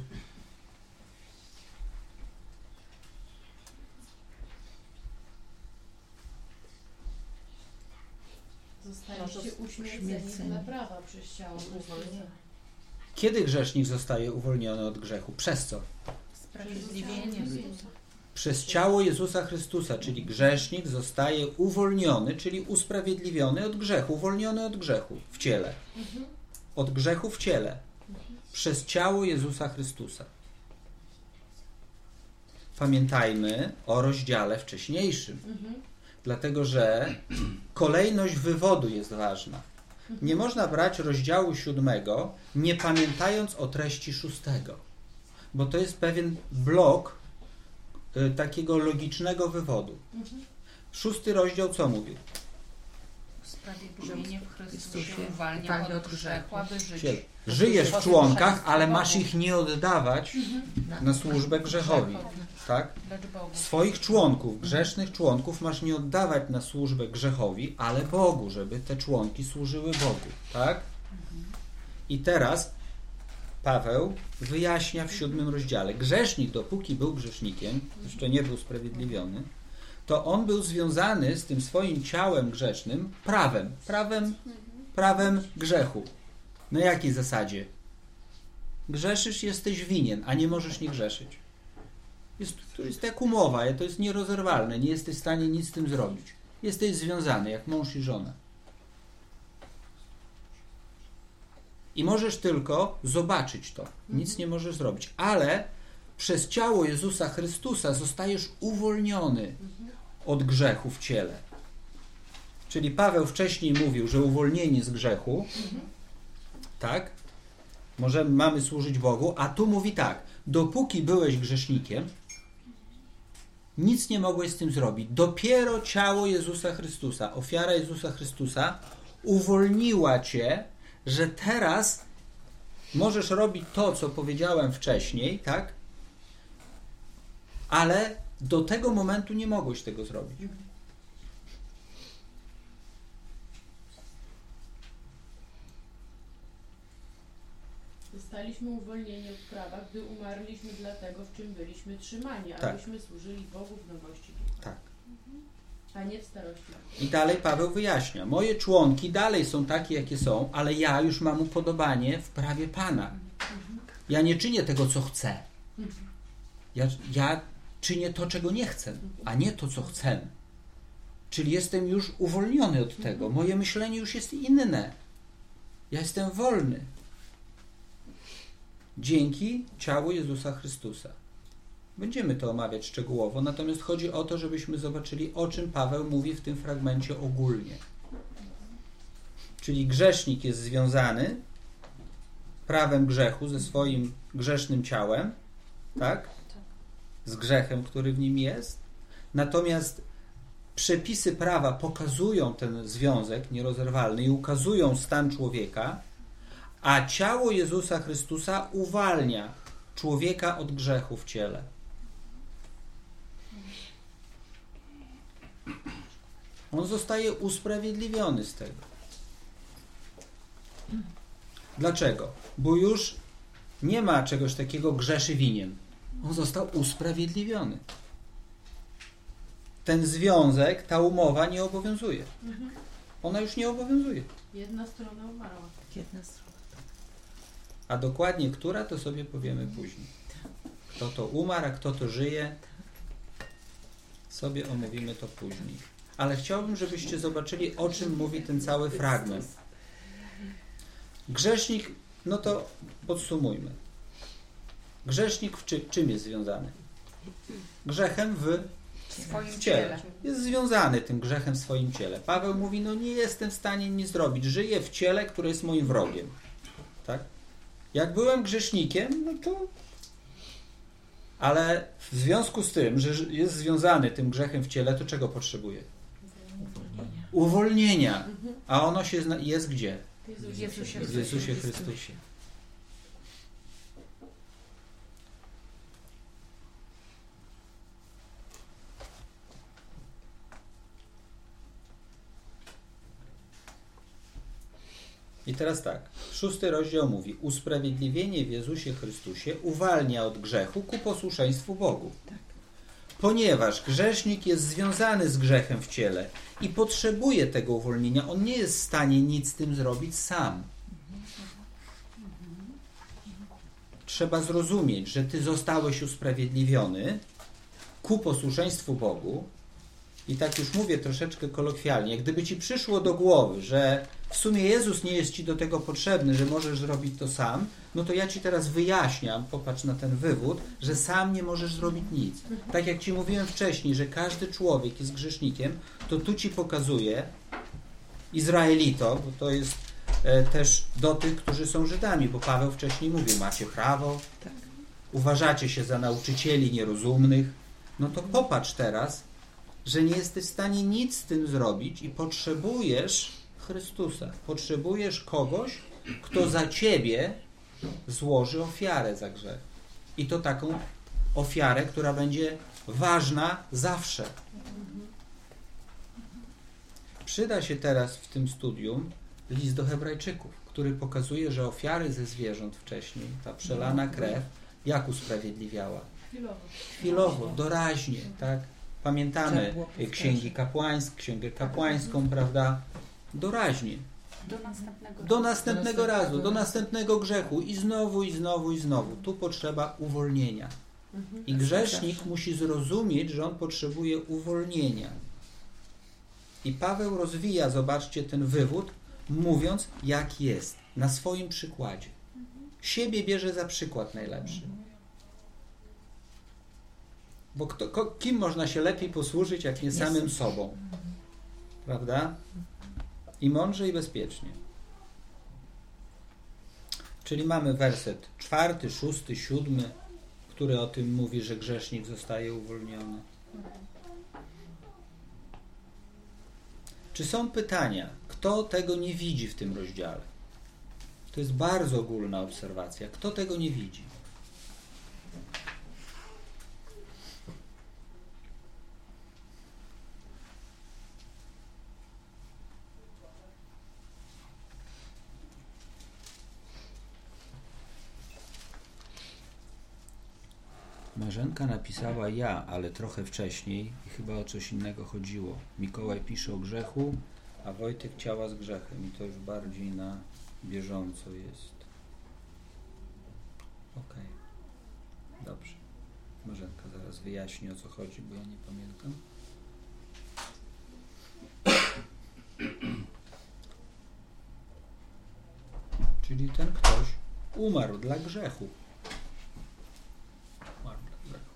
Zostaliście uśmierceni dla prawa przez ciało Chrystusa. Kiedy grzesznik zostaje uwolniony od grzechu? Przez co? Sprawiedliwienie. Przez ciało Jezusa Chrystusa, czyli grzesznik zostaje uwolniony, czyli usprawiedliwiony od grzechu, uwolniony od grzechu w ciele. Od grzechu w ciele. Przez ciało Jezusa Chrystusa. pamiętajmy o rozdziale wcześniejszym. Mhm. Dlatego, że kolejność wywodu jest ważna. Nie można brać rozdziału siódmego, nie pamiętając o treści szóstego. Bo to jest pewien blok y, takiego logicznego wywodu. Mhm. Szósty rozdział co mówi? Usprawiedliwienie w Chrystusie Chrystusie uwalnia uwalnia od od grzechu, grzechu. aby żyć. Ciele. Żyjesz w członkach, ale masz Bogu. ich nie oddawać na służbę grzechowi. Tak? Lecz Bogu. Swoich członków, grzesznych członków masz nie oddawać na służbę grzechowi, ale Bogu, żeby te członki służyły Bogu. Tak? I teraz Paweł wyjaśnia w siódmym rozdziale. Grzesznik, dopóki był grzesznikiem, jeszcze nie był usprawiedliwiony, to on był związany z tym swoim ciałem grzesznym prawem. Prawem, prawem grzechu. Na jakiej zasadzie? Grzeszysz, jesteś winien, a nie możesz nie grzeszyć. Jest, to jest jak umowa, to jest nierozerwalne. Nie jesteś w stanie nic z tym zrobić. Jesteś związany, jak mąż i żona. I możesz tylko zobaczyć to. Nic nie możesz zrobić. Ale przez ciało Jezusa Chrystusa zostajesz uwolniony od grzechu w ciele. Czyli Paweł wcześniej mówił, że uwolnieni z grzechu, tak, możemy, mamy służyć Bogu, a tu mówi tak, dopóki byłeś grzesznikiem, nic nie mogłeś z tym zrobić. Dopiero ciało Jezusa Chrystusa, ofiara Jezusa Chrystusa uwolniła cię, że teraz możesz robić to, co powiedziałem wcześniej, tak? Ale do tego momentu nie mogłeś tego zrobić. Zostaliśmy uwolnieni od prawa, gdy umarliśmy dla tego, w czym byliśmy trzymani, Tak. abyśmy służyli Bogu w nowości wieku, Tak. a nie w starości wieku. I dalej Paweł wyjaśnia. Moje członki dalej są takie, jakie są, ale ja już mam upodobanie w prawie Pana. Ja nie czynię tego, co chcę. Ja, ja czynię to, czego nie chcę, a nie to, co chcę. Czyli jestem już uwolniony od tego. Moje myślenie już jest inne. Ja jestem wolny. Dzięki ciału Jezusa Chrystusa. Będziemy to omawiać szczegółowo, natomiast chodzi o to, żebyśmy zobaczyli, o czym Paweł mówi w tym fragmencie ogólnie. Czyli grzesznik jest związany prawem grzechu ze swoim grzesznym ciałem, tak? Z grzechem, który w nim jest. Natomiast przepisy prawa pokazują ten związek nierozerwalny i ukazują stan człowieka, a ciało Jezusa Chrystusa uwalnia człowieka od grzechu w ciele. On zostaje usprawiedliwiony z tego. Dlaczego? Bo już nie ma czegoś takiego grzeszy winien. On został usprawiedliwiony. Ten związek, ta umowa nie obowiązuje. Ona już nie obowiązuje. Jedna strona umarła. Jedna strona. A dokładnie która, to sobie powiemy później. Kto to umarł, a kto to żyje, sobie omówimy to później. Ale chciałbym, żebyście zobaczyli, o czym mówi ten cały fragment. Grzesznik, no to podsumujmy. Grzesznik w czy, czym jest związany? Grzechem w, W swoim w ciele. ciele. Jest związany tym grzechem w swoim ciele. Paweł mówi, no nie jestem w stanie nic zrobić. Żyję w ciele, które jest moim wrogiem. Tak? Jak byłem grzesznikiem, no to... Ale w związku z tym, że jest związany tym grzechem w ciele, to czego potrzebuje? Uwolnienia. Uwolnienia. A ono się zna- jest gdzie? W Jezusie W Jezusie Chrystusie. I teraz tak, szósty rozdział mówi: usprawiedliwienie w Jezusie Chrystusie uwalnia od grzechu ku posłuszeństwu Bogu. Ponieważ grzesznik jest związany z grzechem w ciele i potrzebuje tego uwolnienia, on nie jest w stanie nic z tym zrobić sam. Trzeba zrozumieć, że ty zostałeś usprawiedliwiony ku posłuszeństwu Bogu i tak już mówię troszeczkę kolokwialnie, gdyby ci przyszło do głowy, że w sumie Jezus nie jest ci do tego potrzebny, że możesz zrobić to sam, no to ja ci teraz wyjaśniam, popatrz na ten wywód, że sam nie możesz zrobić nic. Tak jak ci mówiłem wcześniej, że każdy człowiek jest grzesznikiem, to tu ci pokazuję, Izraelito, bo to jest e, też do tych, którzy są Żydami, bo Paweł wcześniej mówił, macie prawo, Tak. uważacie się za nauczycieli nierozumnych, no to popatrz teraz, że nie jesteś w stanie nic z tym zrobić i potrzebujesz Chrystusa. Potrzebujesz kogoś, kto za ciebie złoży ofiarę za grzech. I to taką ofiarę, która będzie ważna zawsze. Przyda się teraz w tym studium list do Hebrajczyków, który pokazuje, że ofiary ze zwierząt wcześniej, ta przelana krew, jak usprawiedliwiała? Chwilowo. Chwilowo, doraźnie, tak? Pamiętamy Trzeba było powtarzać. księgi kapłańskie, księgę kapłańską, prawda? Doraźnie. Do następnego Do razu. następnego razu, do następnego grzechu i znowu, i znowu, i znowu. Tu potrzeba uwolnienia. I grzesznik musi zrozumieć, że on potrzebuje uwolnienia. I Paweł rozwija, zobaczcie, ten wywód, mówiąc, jak jest, na swoim przykładzie. Siebie bierze za przykład najlepszy. Bo kto, ko, kim można się lepiej posłużyć, jak nie samym sobą? Prawda? I mądrze, i bezpiecznie. Czyli mamy werset czwarty, szósty, siódmy, który o tym mówi, że grzesznik zostaje uwolniony. Czy są pytania? Kto tego nie widzi w tym rozdziale? To jest bardzo ogólna obserwacja. Kto tego nie widzi? Marzenka napisała ja, ale trochę wcześniej i chyba o coś innego chodziło. Mikołaj pisze o grzechu, a Wojtek ciała z grzechem i to już bardziej na bieżąco jest. Okej. Dobrze. Marzenka zaraz wyjaśni, o co chodzi, bo ja nie pamiętam. Czyli ten ktoś umarł dla grzechu. Umarł dla grzechu.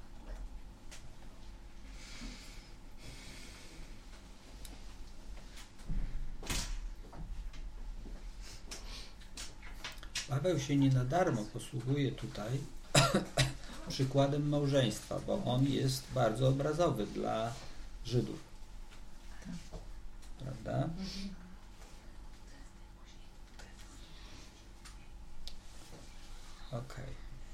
Paweł się nie na darmo posługuje tutaj przykładem małżeństwa, bo on jest bardzo obrazowy dla Żydów. Prawda? Ok.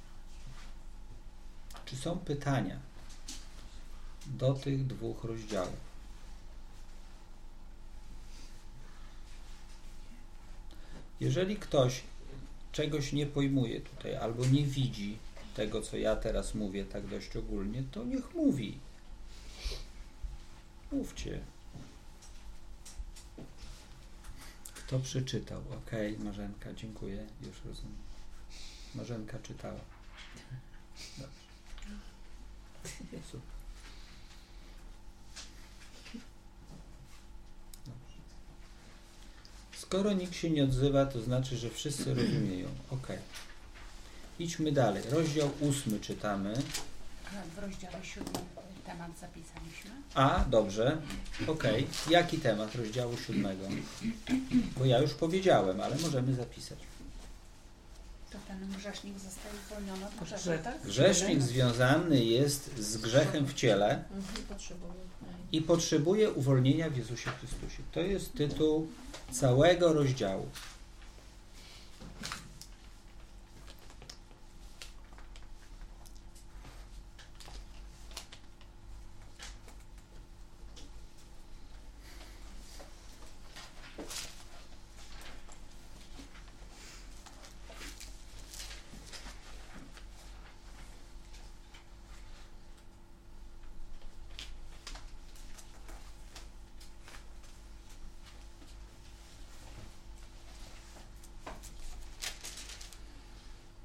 Czy są pytania do tych dwóch rozdziałów? Jeżeli ktoś czegoś nie pojmuje tutaj, albo nie widzi tego, co ja teraz mówię tak dość ogólnie, to niech mówi. Mówcie. Kto przeczytał? Okej, okay, Marzenka, dziękuję. Już rozumiem. Marzenka czytała. Dobrze. Super. Dobrze. Skoro nikt się nie odzywa, to znaczy, że wszyscy rozumieją. Ok. Idźmy dalej. Rozdział ósmy czytamy. W rozdziale siódmym temat zapisaliśmy. A, dobrze. Ok. Jaki temat rozdziału siódmego? Bo ja już powiedziałem, ale możemy zapisać. To ten grzesznik zostaje uwolniony od grzechu, tak? Grzesznik związany jest z grzechem w ciele i potrzebuje uwolnienia w Jezusie Chrystusie. To jest tytuł całego rozdziału.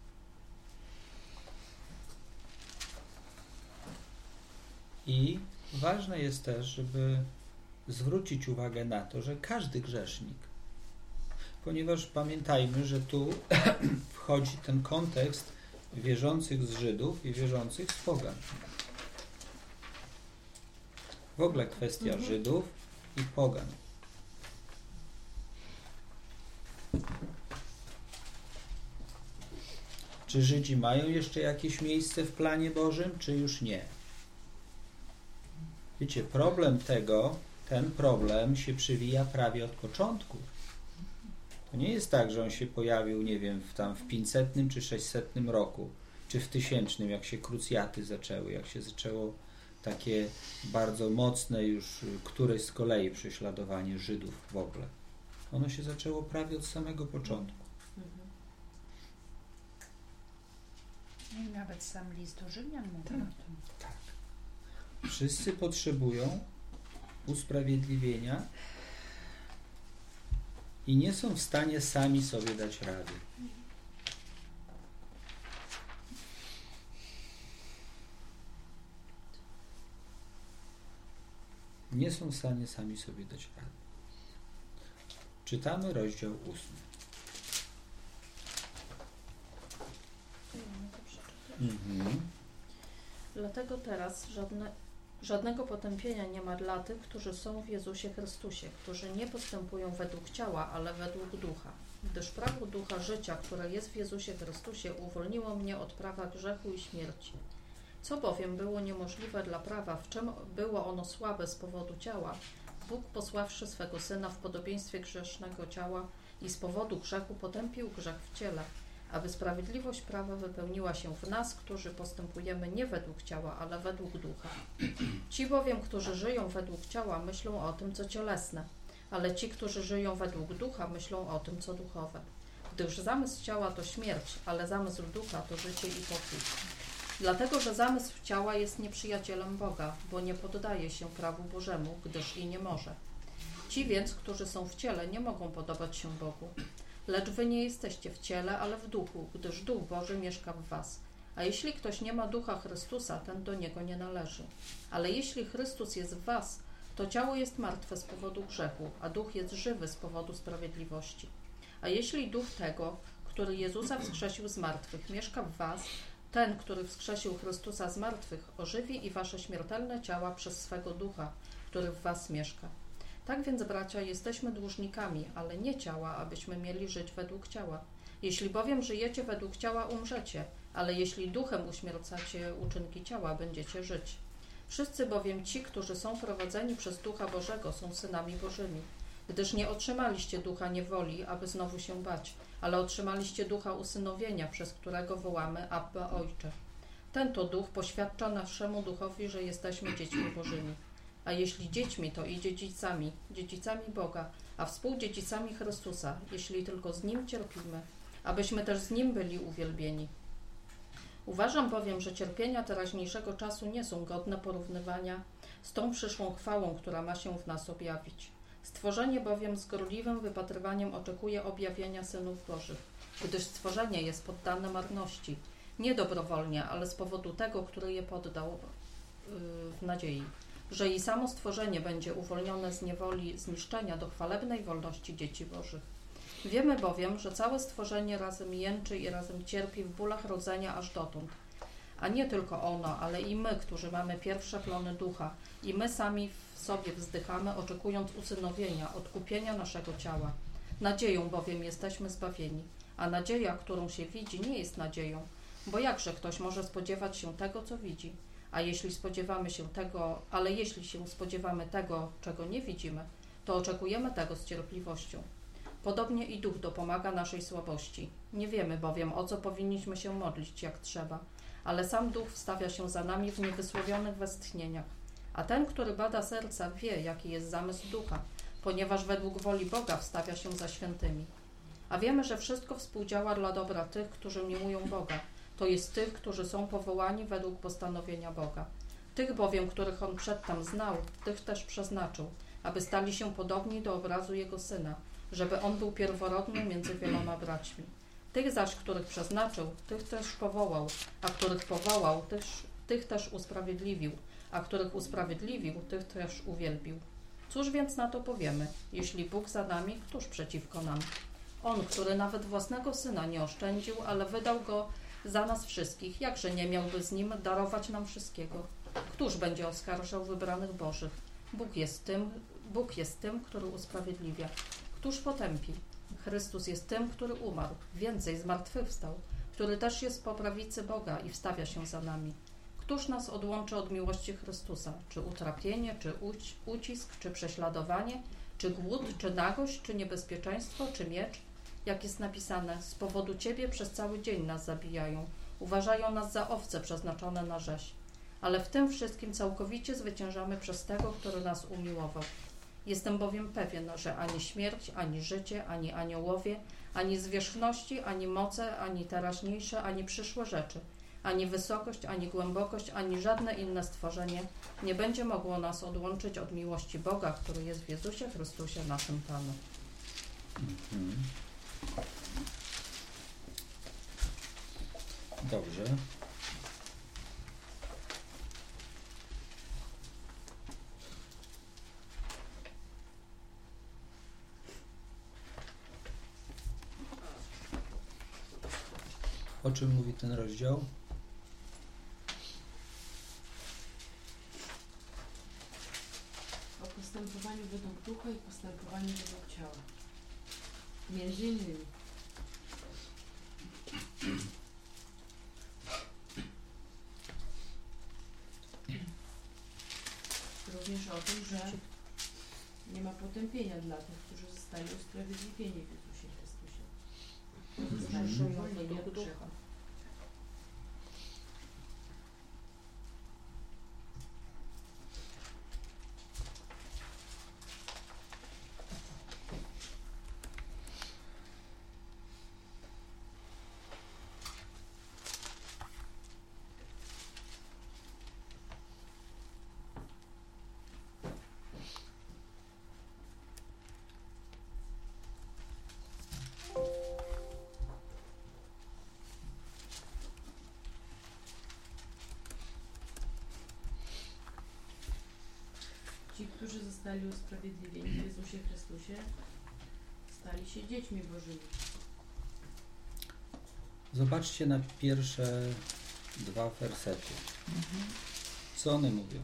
I ważne jest też, żeby zwrócić uwagę na to, że każdy grzesznik, ponieważ pamiętajmy, że tu wchodzi ten kontekst wierzących z Żydów i wierzących z pogan. W ogóle kwestia Mhm. Żydów i pogan. Czy Żydzi mają jeszcze jakieś miejsce w planie Bożym, czy już nie? Wiecie, problem tego, ten problem się przywija prawie od początku. To nie jest tak, że on się pojawił, nie wiem, w tam w pięćsetnym czy sześćsetnym roku, czy w tysięcznym, jak się krucjaty zaczęły, jak się zaczęło takie bardzo mocne już któreś z kolei prześladowanie Żydów w ogóle. Ono się zaczęło prawie od samego początku. Mhm. I nawet sam list do Rzymian mówi o tym. Tak. Wszyscy potrzebują usprawiedliwienia i nie są w stanie sami sobie dać rady. Nie są w stanie sami sobie dać rady. Czytamy rozdział ósmy. Ja to przeczytam. Mhm. Dlatego teraz żadne, żadnego potępienia nie ma dla tych, którzy są w Jezusie Chrystusie, którzy nie postępują według ciała, ale według ducha. Gdyż prawo ducha życia, które jest w Jezusie Chrystusie, uwolniło mnie od prawa grzechu i śmierci. Co bowiem było niemożliwe dla prawa, w czym było ono słabe z powodu ciała, Bóg, posławszy swego Syna w podobieństwie grzesznego ciała i z powodu grzechu potępił grzech w ciele, aby sprawiedliwość prawa wypełniła się w nas, którzy postępujemy nie według ciała, ale według ducha. Ci bowiem, którzy żyją według ciała, myślą o tym, co cielesne, ale ci, którzy żyją według ducha, myślą o tym, co duchowe. Gdyż zamysł ciała to śmierć, ale zamysł ducha to życie i pokój. Dlatego, że zamysł ciała jest nieprzyjacielem Boga, bo nie poddaje się prawu Bożemu, gdyż i nie może. Ci więc, którzy są w ciele, nie mogą podobać się Bogu. Lecz wy nie jesteście w ciele, ale w duchu, gdyż Duch Boży mieszka w was. A jeśli ktoś nie ma Ducha Chrystusa, ten do niego nie należy. Ale jeśli Chrystus jest w was, to ciało jest martwe z powodu grzechu, a Duch jest żywy z powodu sprawiedliwości. A jeśli Duch tego, który Jezusa wskrzesił z martwych, mieszka w was, ten, który wskrzesił Chrystusa z martwych, ożywi i wasze śmiertelne ciała przez swego Ducha, który w was mieszka. Tak więc, bracia, jesteśmy dłużnikami, ale nie ciała, abyśmy mieli żyć według ciała. Jeśli bowiem żyjecie według ciała, umrzecie, ale jeśli duchem uśmiercacie uczynki ciała, będziecie żyć. Wszyscy bowiem ci, którzy są prowadzeni przez Ducha Bożego, są synami Bożymi. Gdyż nie otrzymaliście ducha niewoli, aby znowu się bać, ale otrzymaliście ducha usynowienia, przez którego wołamy Abba, Ojcze. Ten to duch poświadcza naszemu duchowi, że jesteśmy dziećmi Bożymi. A jeśli dziećmi, to i dziedzicami, dziedzicami Boga, a współdziedzicami Chrystusa, jeśli tylko z Nim cierpimy, abyśmy też z Nim byli uwielbieni. Uważam bowiem, że cierpienia teraźniejszego czasu nie są godne porównywania z tą przyszłą chwałą, która ma się w nas objawić. Stworzenie bowiem z gorliwym wypatrywaniem oczekuje objawienia synów Bożych, gdyż stworzenie jest poddane marności, nie dobrowolnie, ale z powodu tego, który je poddał yy, w nadziei, że i samo stworzenie będzie uwolnione z niewoli zniszczenia do chwalebnej wolności dzieci Bożych. Wiemy bowiem, że całe stworzenie razem jęczy i razem cierpi w bólach rodzenia aż dotąd. A nie tylko ono, ale i my, którzy mamy pierwsze plony ducha, i my sami w sobie wzdychamy, oczekując usynowienia, odkupienia naszego ciała. Nadzieją bowiem jesteśmy zbawieni, a nadzieja, którą się widzi, nie jest nadzieją, bo jakże ktoś może spodziewać się tego, co widzi? A jeśli spodziewamy się tego, ale jeśli się spodziewamy tego, czego nie widzimy, to oczekujemy tego z cierpliwością. Podobnie i Duch dopomaga naszej słabości. Nie wiemy bowiem, o co powinniśmy się modlić, jak trzeba, ale sam Duch wstawia się za nami w niewysłowionych westchnieniach. A ten, który bada serca, wie, jaki jest zamysł Ducha, ponieważ według woli Boga wstawia się za świętymi. A wiemy, że wszystko współdziała dla dobra tych, którzy miłują Boga, to jest tych, którzy są powołani według postanowienia Boga. Tych bowiem, których On przedtem znał, tych też przeznaczył, aby stali się podobni do obrazu Jego Syna, żeby On był pierworodny między wieloma braćmi. Tych zaś, których przeznaczył, tych też powołał, a których powołał, tych, tych też usprawiedliwił, a których usprawiedliwił, tych też uwielbił. Cóż więc na to powiemy? Jeśli Bóg za nami, któż przeciwko nam? On, który nawet własnego Syna nie oszczędził, ale wydał Go za nas wszystkich, jakże nie miałby z Nim darować nam wszystkiego? Któż będzie oskarżał wybranych Bożych? Bóg jest tym, Bóg jest tym, który usprawiedliwia. Któż potępi? Chrystus jest tym, który umarł, więcej zmartwychwstał, który też jest po prawicy Boga i wstawia się za nami. Któż nas odłączy od miłości Chrystusa? Czy utrapienie, czy uci- ucisk, czy prześladowanie, czy głód, czy nagość, czy niebezpieczeństwo, czy miecz? Jak jest napisane, z powodu Ciebie przez cały dzień nas zabijają, uważają nas za owce przeznaczone na rzeź. Ale w tym wszystkim całkowicie zwyciężamy przez Tego, który nas umiłował. Jestem bowiem pewien, że ani śmierć, ani życie, ani aniołowie, ani zwierzchności, ani moce, ani teraźniejsze, ani przyszłe rzeczy, ani wysokość, ani głębokość, ani żadne inne stworzenie nie będzie mogło nas odłączyć od miłości Boga, który jest w Jezusie Chrystusie naszym Panu. Mhm. Dobrze. O czym mówi ten rozdział? O postępowaniu według ducha i postępowaniu według ciała. Między innymi. Również o tym, że nie ma potępienia dla tych, którzy zostali usprawiedliwieni w Jezusie Chrystusie. Zostali uwolnieni od grzechu. Ci, którzy zostali usprawiedliwieni w Jezusie Chrystusie, stali się dziećmi Bożymi. Zobaczcie na pierwsze dwa wersety. Co one mówią?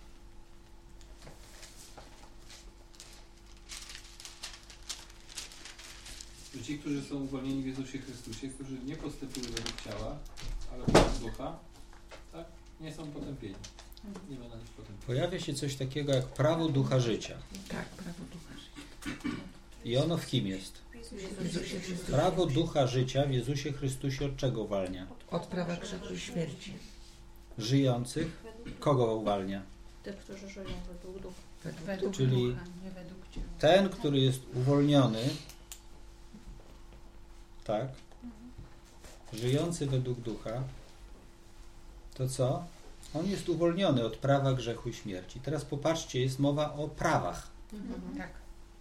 Że ci, którzy są uwolnieni w Jezusie Chrystusie, którzy nie postępują według ciała, ale według ducha, tak, nie są potępieni. Nie ma na nich potępienia. Pojawia się coś takiego jak prawo ducha życia. Tak, prawo ducha życia. I ono w kim jest? W Jezusie Chrystusie. Prawo ducha życia w Jezusie Chrystusie od czego uwalnia? Od prawa grzechu i śmierci. Żyjących kogo uwalnia? Tych, którzy żyją według ducha. Według Czyli ducha, nie według ciała. ten, który jest uwolniony, tak, żyjący według ducha, to co? On jest uwolniony od prawa grzechu i śmierci. Teraz popatrzcie, jest mowa o prawach. Mhm. Tak.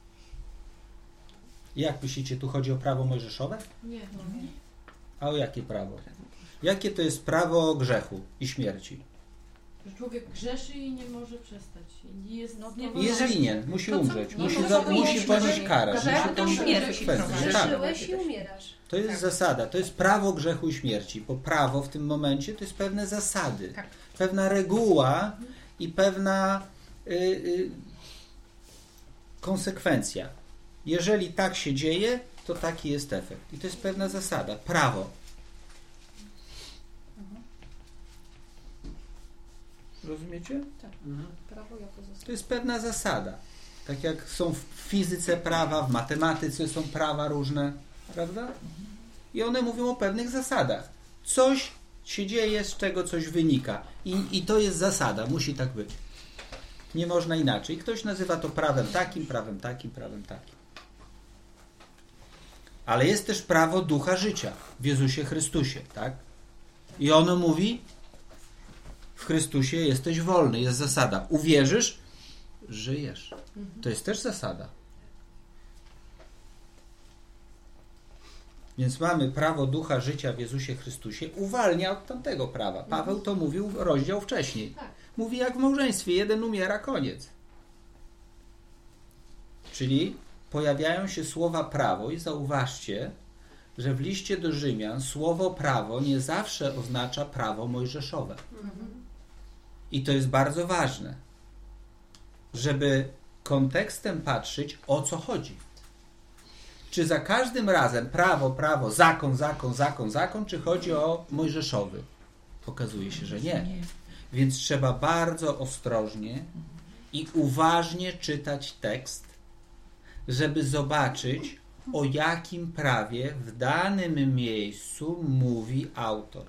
Jak myślicie, tu chodzi o prawo mojżeszowe? Nie. A o jakie prawo? Jakie to jest prawo grzechu i śmierci? Że człowiek grzeszy i nie może przestać. I jest, No to- nie Jest wolno- winien, musi To co? umrzeć, No musi, to za, co musi mieliśmy, ponieść że karę, grzechu musi do ponieść śmierci konsekwencje. prowadzi. Tak. Grzeszyłeś i umierasz. To jest zasada, to jest prawo grzechu i śmierci, bo prawo w tym momencie to jest pewne zasady, Tak. pewna reguła i pewna y, y, konsekwencja. Jeżeli tak się dzieje, to taki jest efekt. I to jest pewna zasada, prawo. Rozumiecie? Mhm. Prawo jako zasada. To jest pewna zasada. Tak jak są w fizyce prawa, w matematyce są prawa różne, prawda? I one mówią o pewnych zasadach. Coś się dzieje, z czego coś wynika. I, i to jest zasada, musi tak być. Nie można inaczej. Ktoś nazywa to prawem takim, prawem takim, prawem takim. Ale jest też prawo ducha życia w Jezusie Chrystusie, tak? I ono mówi, w Chrystusie jesteś wolny, jest zasada. Uwierzysz, żyjesz. To jest też zasada. Więc mamy prawo ducha życia w Jezusie Chrystusie, uwalnia od tamtego prawa. Paweł to mówił rozdział wcześniej. mówi jak w małżeństwie. Jeden umiera, koniec. Czyli pojawiają się słowa prawo i zauważcie, że w liście do Rzymian słowo prawo nie zawsze oznacza prawo mojżeszowe. I to jest bardzo ważne, żeby kontekstem patrzeć, o co chodzi. Czy za każdym razem prawo, prawo, zakon, zakon, zakon, zakon, czy chodzi o mojżeszowy? Okazuje się, że nie. Więc trzeba bardzo ostrożnie i uważnie czytać tekst, żeby zobaczyć, o jakim prawie w danym miejscu mówi autor.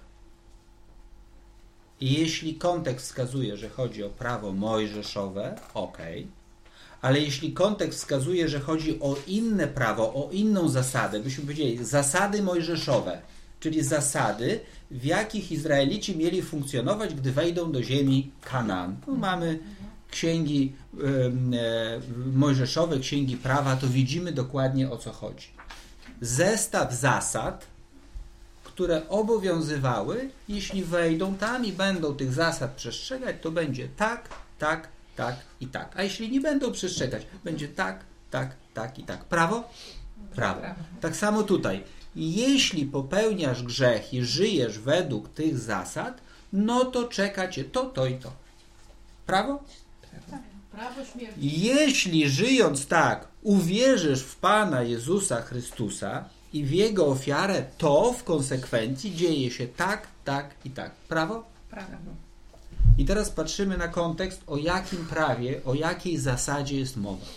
I jeśli kontekst wskazuje, że chodzi o prawo mojżeszowe, ok, ale jeśli kontekst wskazuje, że chodzi o inne prawo, o inną zasadę, byśmy powiedzieli zasady mojżeszowe, czyli zasady, w jakich Izraelici mieli funkcjonować, gdy wejdą do ziemi Kanaan. Tu mamy księgi e, mojżeszowe, księgi prawa, to widzimy dokładnie, o co chodzi. Zestaw zasad, które obowiązywały, jeśli wejdą tam i będą tych zasad przestrzegać, to będzie tak, tak, tak i tak. A jeśli nie będą przestrzegać, będzie tak, tak, tak i tak. Prawo? Prawo. Tak samo tutaj. Jeśli popełniasz grzech i żyjesz według tych zasad, no to czeka cię to, to i to. Prawo? Prawo śmierci. Jeśli żyjąc tak uwierzysz w Pana Jezusa Chrystusa i w Jego ofiarę, to w konsekwencji dzieje się tak, tak i tak. Prawo? Prawo. I teraz patrzymy na kontekst, o jakim prawie, o jakiej zasadzie jest mowa.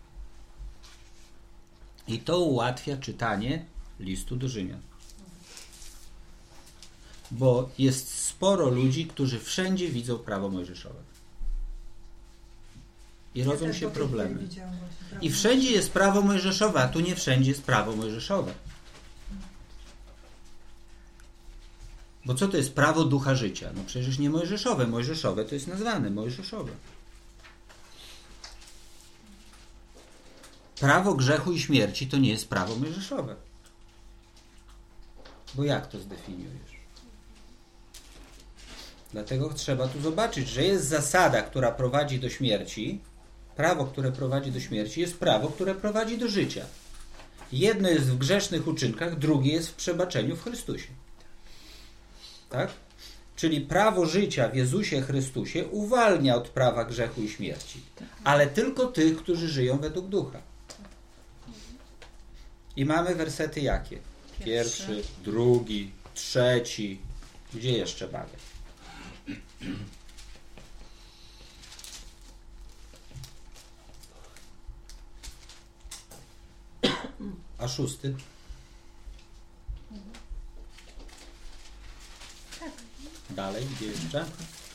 I to ułatwia czytanie listu do Rzymian. Bo jest sporo ludzi, którzy wszędzie widzą prawo mojżeszowe. I rodzą Ja też się do tej pory problemy. widziałam właśnie prawo I wszędzie jest prawo mojżeszowe, a tu nie wszędzie jest prawo mojżeszowe. Bo co to jest prawo ducha życia? No przecież nie mojżeszowe. Mojżeszowe to jest nazwane mojżeszowe. Prawo grzechu i śmierci to nie jest prawo mojżeszowe. Bo jak to zdefiniujesz? Dlatego trzeba tu zobaczyć, że jest zasada, która prowadzi do śmierci. Prawo, które prowadzi do śmierci, jest prawo, które prowadzi do życia. Jedno jest w grzesznych uczynkach, drugie jest w przebaczeniu w Chrystusie. Tak? Czyli prawo życia w Jezusie Chrystusie uwalnia od prawa grzechu i śmierci. Ale tylko tych, którzy żyją według ducha. I mamy wersety jakie? Pierwszy, drugi, trzeci. Gdzie jeszcze mamy? A szósty? Dalej, gdzie jeszcze?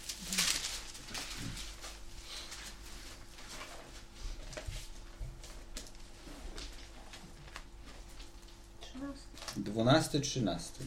Dwunasty, trzynasty.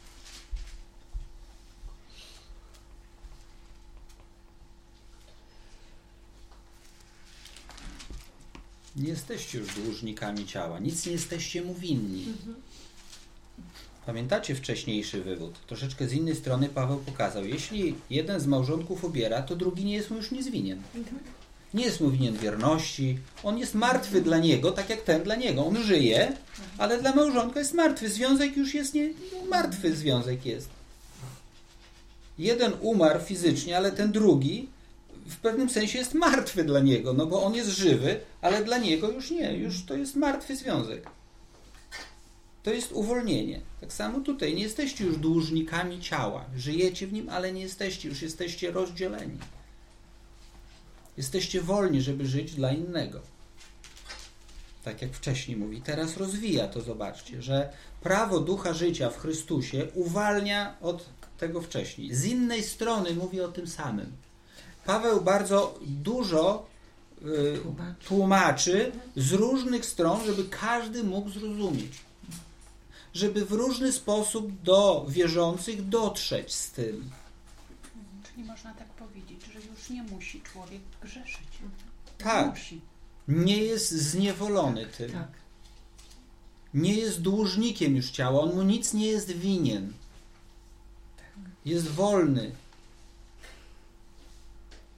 Nie jesteście już dłużnikami ciała. Nic nie jesteście mu winni. Pamiętacie wcześniejszy wywód? Troszeczkę z innej strony Paweł pokazał. Jeśli jeden z małżonków ubiera, to drugi nie jest mu już nic winien. Nie jest mu winien wierności. On jest martwy dla niego, tak jak ten dla niego. On żyje, ale dla małżonka jest martwy. Związek już jest nie... No, martwy związek jest. Jeden umarł fizycznie, ale ten drugi w pewnym sensie jest martwy dla niego, no bo on jest żywy, ale dla niego już nie. Już to jest martwy związek. To jest uwolnienie. Tak samo tutaj. Nie jesteście już dłużnikami ciała. Żyjecie w nim, ale nie jesteście. Już jesteście rozdzieleni. Jesteście wolni, żeby żyć dla innego. Tak jak wcześniej mówi. Teraz rozwija to, zobaczcie, że prawo ducha życia w Chrystusie uwalnia od tego wcześniej. Z innej strony mówi o tym samym. Paweł bardzo dużo y, tłumaczy z różnych stron, żeby każdy mógł zrozumieć. Żeby w różny sposób do wierzących dotrzeć z tym. Czyli można tak powiedzieć, że już nie musi człowiek grzeszyć. Tak. Musi. Nie jest zniewolony tym. Tak. Nie jest dłużnikiem już ciała. On mu nic nie jest winien. Jest wolny.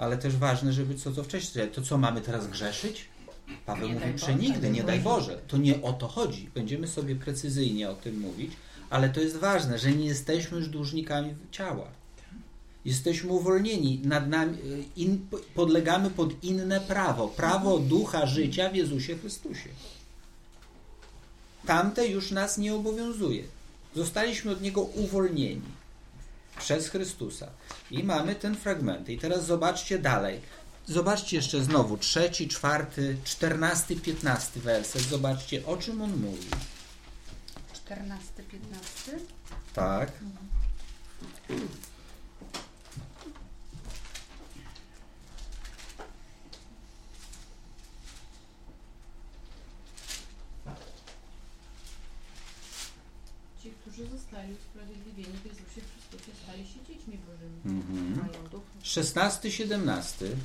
Ale też ważne, żeby co co wcześniej. To co, mamy teraz grzeszyć? Paweł Nie mówi, daj przenigdy, Boże. nie daj Boże. To nie o to chodzi. Będziemy sobie precyzyjnie o tym mówić, ale to jest ważne, że nie jesteśmy już dłużnikami ciała. Jesteśmy uwolnieni, nad nami, in, podlegamy pod inne prawo. Prawo ducha życia w Jezusie Chrystusie. Tamte już nas nie obowiązuje. Zostaliśmy od niego uwolnieni przez Chrystusa. I mamy ten fragment. I teraz zobaczcie dalej. Zobaczcie jeszcze znowu trzeci, czwarty, czternasty, piętnasty werset. Zobaczcie, o czym on mówi. czternasty, piętnasty. Tak. Ci, którzy zostali usprawiedliwieni w Jezusie Chrystusie, stali się dziećmi Bożymi. Mhm. Mają ducha. szesnasty, siedemnasty.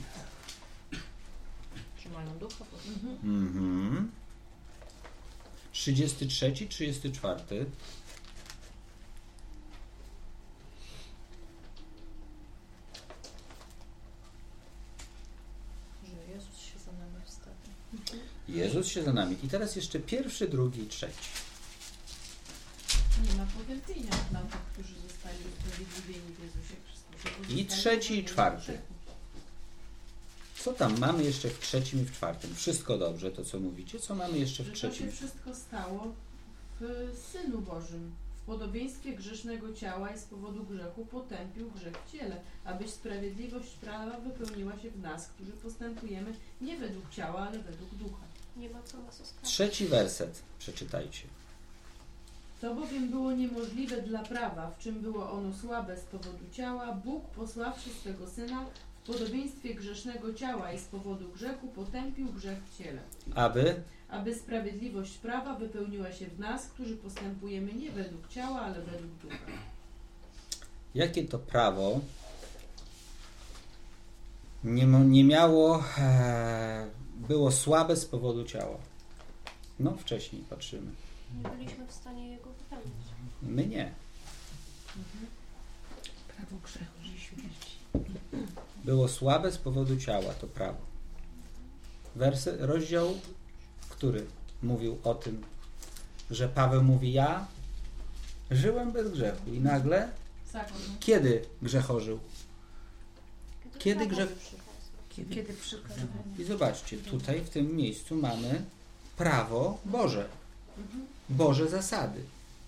Czy mają ducha? Mhm. trzydziesty trzeci, trzydziesty czwarty. Że Jezus się za nami wstawia. Jezus się za nami. I teraz jeszcze pierwszy, drugi i trzeci. Nie ma potępienia dla tych, którzy zostali usprawiedliwieni w Jezusie Chrystusie. I trzeci, i czwarty. Co tam mamy jeszcze w trzecim i w czwartym? Wszystko dobrze, to co mówicie. Co mamy jeszcze w Że to trzecim? się wszystko stało w Synu Bożym. W podobieństwie grzesznego ciała i z powodu grzechu potępił grzech w ciele, abyś sprawiedliwość prawa wypełniła się w nas, którzy postępujemy nie według ciała, ale według ducha. Nie ma co nas oskarżyć. Trzeci werset. Przeczytajcie. To bowiem było niemożliwe dla prawa, w czym było ono słabe z powodu ciała, Bóg posławszy swego Syna w podobieństwie grzesznego ciała i z powodu grzechu potępił grzech w ciele, Aby aby sprawiedliwość prawa wypełniła się w nas, którzy postępujemy nie według ciała, ale według ducha. jakie to prawo nie, mo- nie miało, e, było słabe z powodu ciała? No, wcześniej patrzymy. Nie byliśmy w stanie jego wypełnić. My nie. Prawo grzechu i śmierci. Było słabe z powodu ciała, to prawo. Werset, rozdział, który mówił o tym, że Paweł mówi, ja żyłem bez grzechu i nagle, Zakon. kiedy grzechorzył? Kiedy prawo grzech- przyszło. Kiedy, Kiedy przykazanie. I zobaczcie, tutaj w tym miejscu mamy prawo Boże. Boże zasady.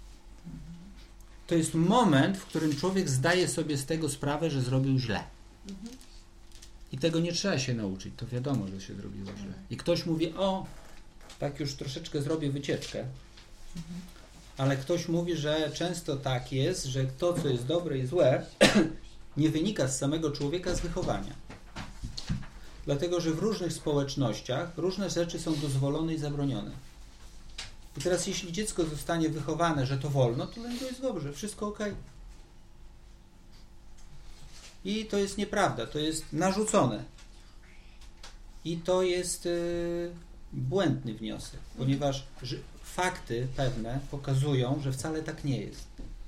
To jest moment, w którym człowiek zdaje sobie z tego sprawę, że zrobił źle. I tego nie trzeba się nauczyć. To wiadomo, że się zrobiło źle. I ktoś mówi, o, tak już troszeczkę zrobię wycieczkę. Ale ktoś mówi, że często tak jest, że to, co jest dobre i złe, nie wynika z samego człowieka, z wychowania. Dlatego, że w różnych społecznościach różne rzeczy są dozwolone i zabronione. I teraz jeśli dziecko zostanie wychowane, że to wolno, to dla niego jest dobrze, wszystko ok. I to jest nieprawda, to jest narzucone. I to jest yy, błędny wniosek, ponieważ że fakty pewne pokazują, że wcale tak nie jest.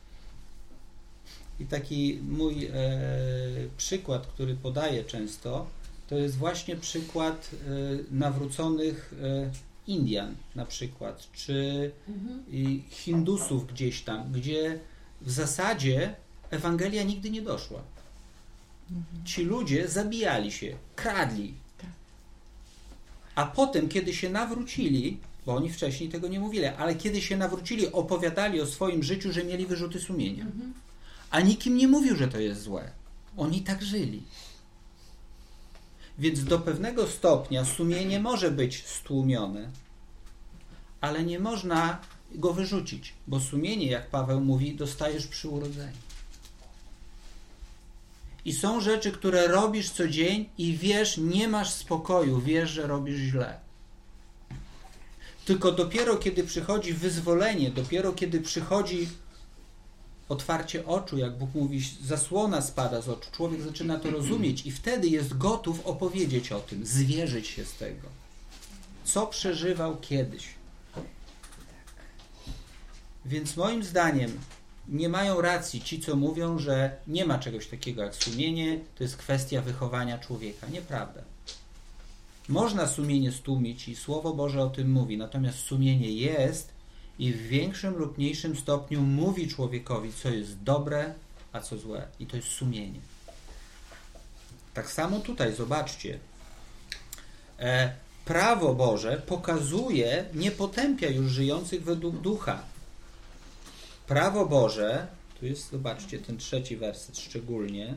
I taki mój e, przykład, który podaję często, to jest właśnie przykład e, nawróconych e, Indian na przykład, czy i Hindusów gdzieś tam, gdzie w zasadzie Ewangelia nigdy nie doszła. Ci ludzie zabijali się, kradli. A potem, kiedy się nawrócili, bo oni wcześniej tego nie mówili, ale kiedy się nawrócili, opowiadali o swoim życiu, że mieli wyrzuty sumienia. A nikim nie mówił, że to jest złe. Oni tak żyli. Więc do pewnego stopnia sumienie może być stłumione, ale nie można go wyrzucić, bo sumienie, jak Paweł mówi, dostajesz przy urodzeniu. I są rzeczy, które robisz co dzień i wiesz, nie masz spokoju, wiesz, że robisz źle. Tylko dopiero kiedy przychodzi wyzwolenie, dopiero kiedy przychodzi otwarcie oczu, jak Bóg mówi, zasłona spada z oczu, człowiek zaczyna to rozumieć i wtedy jest gotów opowiedzieć o tym, zwierzyć się z tego. Co przeżywał kiedyś. Więc moim zdaniem nie mają racji ci, co mówią, że nie ma czegoś takiego jak sumienie, to jest kwestia wychowania człowieka. Nieprawda. Można sumienie stłumić i Słowo Boże o tym mówi, natomiast sumienie jest i w większym lub mniejszym stopniu mówi człowiekowi, co jest dobre, a co złe. I to jest sumienie. Tak samo tutaj, zobaczcie. E, prawo Boże pokazuje, nie potępia już żyjących według ducha. Prawo Boże, tu jest, zobaczcie, ten trzeci werset szczególnie.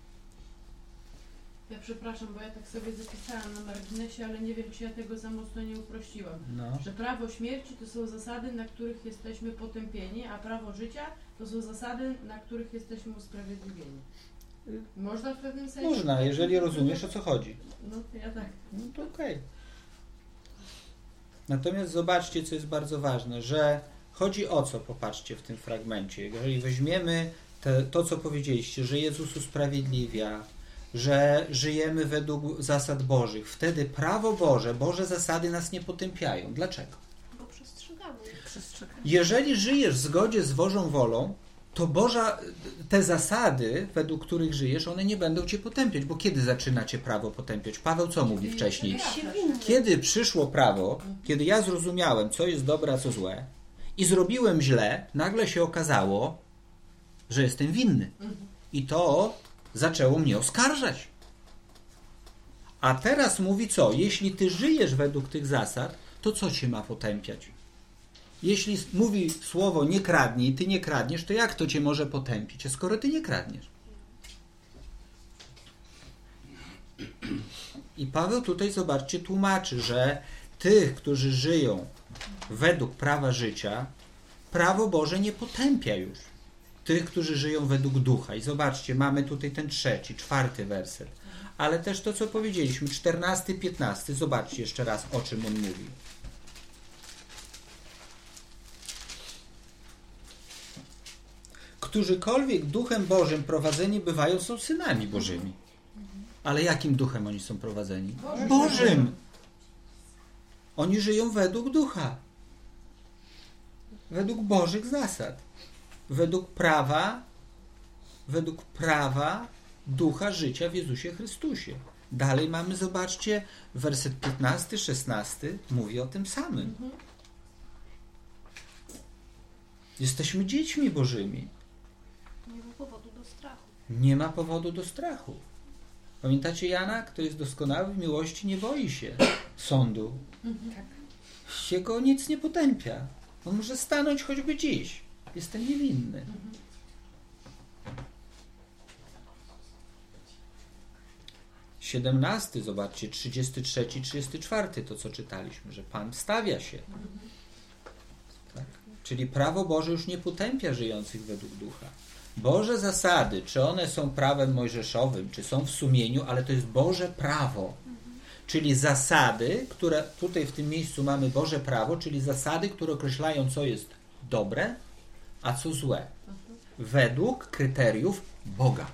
Ja przepraszam, bo ja tak sobie zapisałam na marginesie, ale nie wiem, czy ja tego za mocno nie uprościłam. No. Że prawo śmierci to są zasady, na których jesteśmy potępieni, a prawo życia to są zasady, na których jesteśmy usprawiedliwieni. Można w pewnym sensie? Można, jeżeli rozumiesz, o co chodzi. No, ja tak. No to okej. Okay. Natomiast zobaczcie, co jest bardzo ważne, że chodzi o co, popatrzcie w tym fragmencie. Jeżeli weźmiemy te, to, co powiedzieliście, że Jezus usprawiedliwia, że żyjemy według zasad Bożych, wtedy prawo Boże, Boże zasady nas nie potępiają. Dlaczego? Bo przestrzegamy. Przestrzegamy. Jeżeli żyjesz w zgodzie z Bożą wolą, to Boża, te zasady, według których żyjesz, one nie będą cię potępiać, bo kiedy zaczyna cię prawo potępiać? Paweł co mówi wcześniej? Kiedy przyszło prawo, kiedy ja zrozumiałem, co jest dobre, a co złe i zrobiłem źle, nagle się okazało, że jestem winny. I to zaczęło mnie oskarżać. A teraz mówi co? Jeśli ty żyjesz według tych zasad, to co cię ma potępiać? Jeśli mówi słowo nie kradnij, ty nie kradniesz, to jak to cię może potępić, skoro ty nie kradniesz? I Paweł tutaj, zobaczcie, tłumaczy, że tych, którzy żyją według prawa życia, prawo Boże nie potępia już. Tych, którzy żyją według ducha. I zobaczcie, mamy tutaj ten trzeci, czwarty werset. Ale też to, co powiedzieliśmy, czternasty, piętnasty. Zobaczcie jeszcze raz, o czym on mówi. Którzykolwiek duchem Bożym prowadzeni bywają, są synami Bożymi. Ale jakim duchem oni są prowadzeni? Bożym. Bożym. Oni żyją według ducha. Według Bożych zasad. Według prawa, według prawa ducha życia w Jezusie Chrystusie. Dalej mamy, zobaczcie, werset piętnasty, szesnasty mówi o tym samym. Jesteśmy dziećmi Bożymi. Nie ma powodu do strachu. Nie ma powodu do strachu. Pamiętacie Jana? Kto jest doskonały w miłości, nie boi się sądu. Tak. Się go nic nie potępia. On może stanąć choćby dziś. Jestem niewinny. Siedemnasty, zobaczcie, trzydziesty trzeci, trzydziesty czwarty, to co czytaliśmy, że Pan stawia się. Tak? Czyli prawo Boże już nie potępia żyjących według ducha. Boże zasady, czy one są prawem mojżeszowym, czy są w sumieniu, ale to jest Boże prawo. Czyli zasady, które tutaj w tym miejscu mamy Boże prawo, czyli zasady, które określają, co jest dobre, a co złe. Według kryteriów Boga.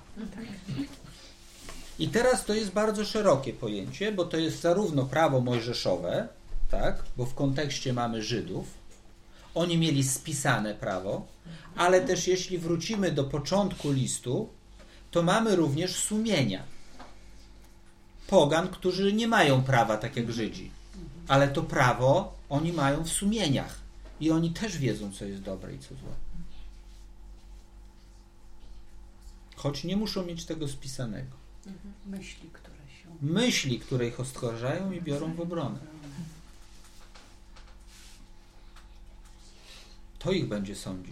I teraz to jest bardzo szerokie pojęcie, bo to jest zarówno prawo mojżeszowe, tak, bo w kontekście mamy Żydów, oni mieli spisane prawo, ale też jeśli wrócimy do początku listu, to mamy również sumienia. Pogan, którzy nie mają prawa tak jak Żydzi, ale to prawo oni mają w sumieniach i oni też wiedzą, co jest dobre i co złe. Choć nie muszą mieć tego spisanego. Myśli, które się... Myśli, które ich oskarżają i biorą w obronę. To ich będzie sądzić.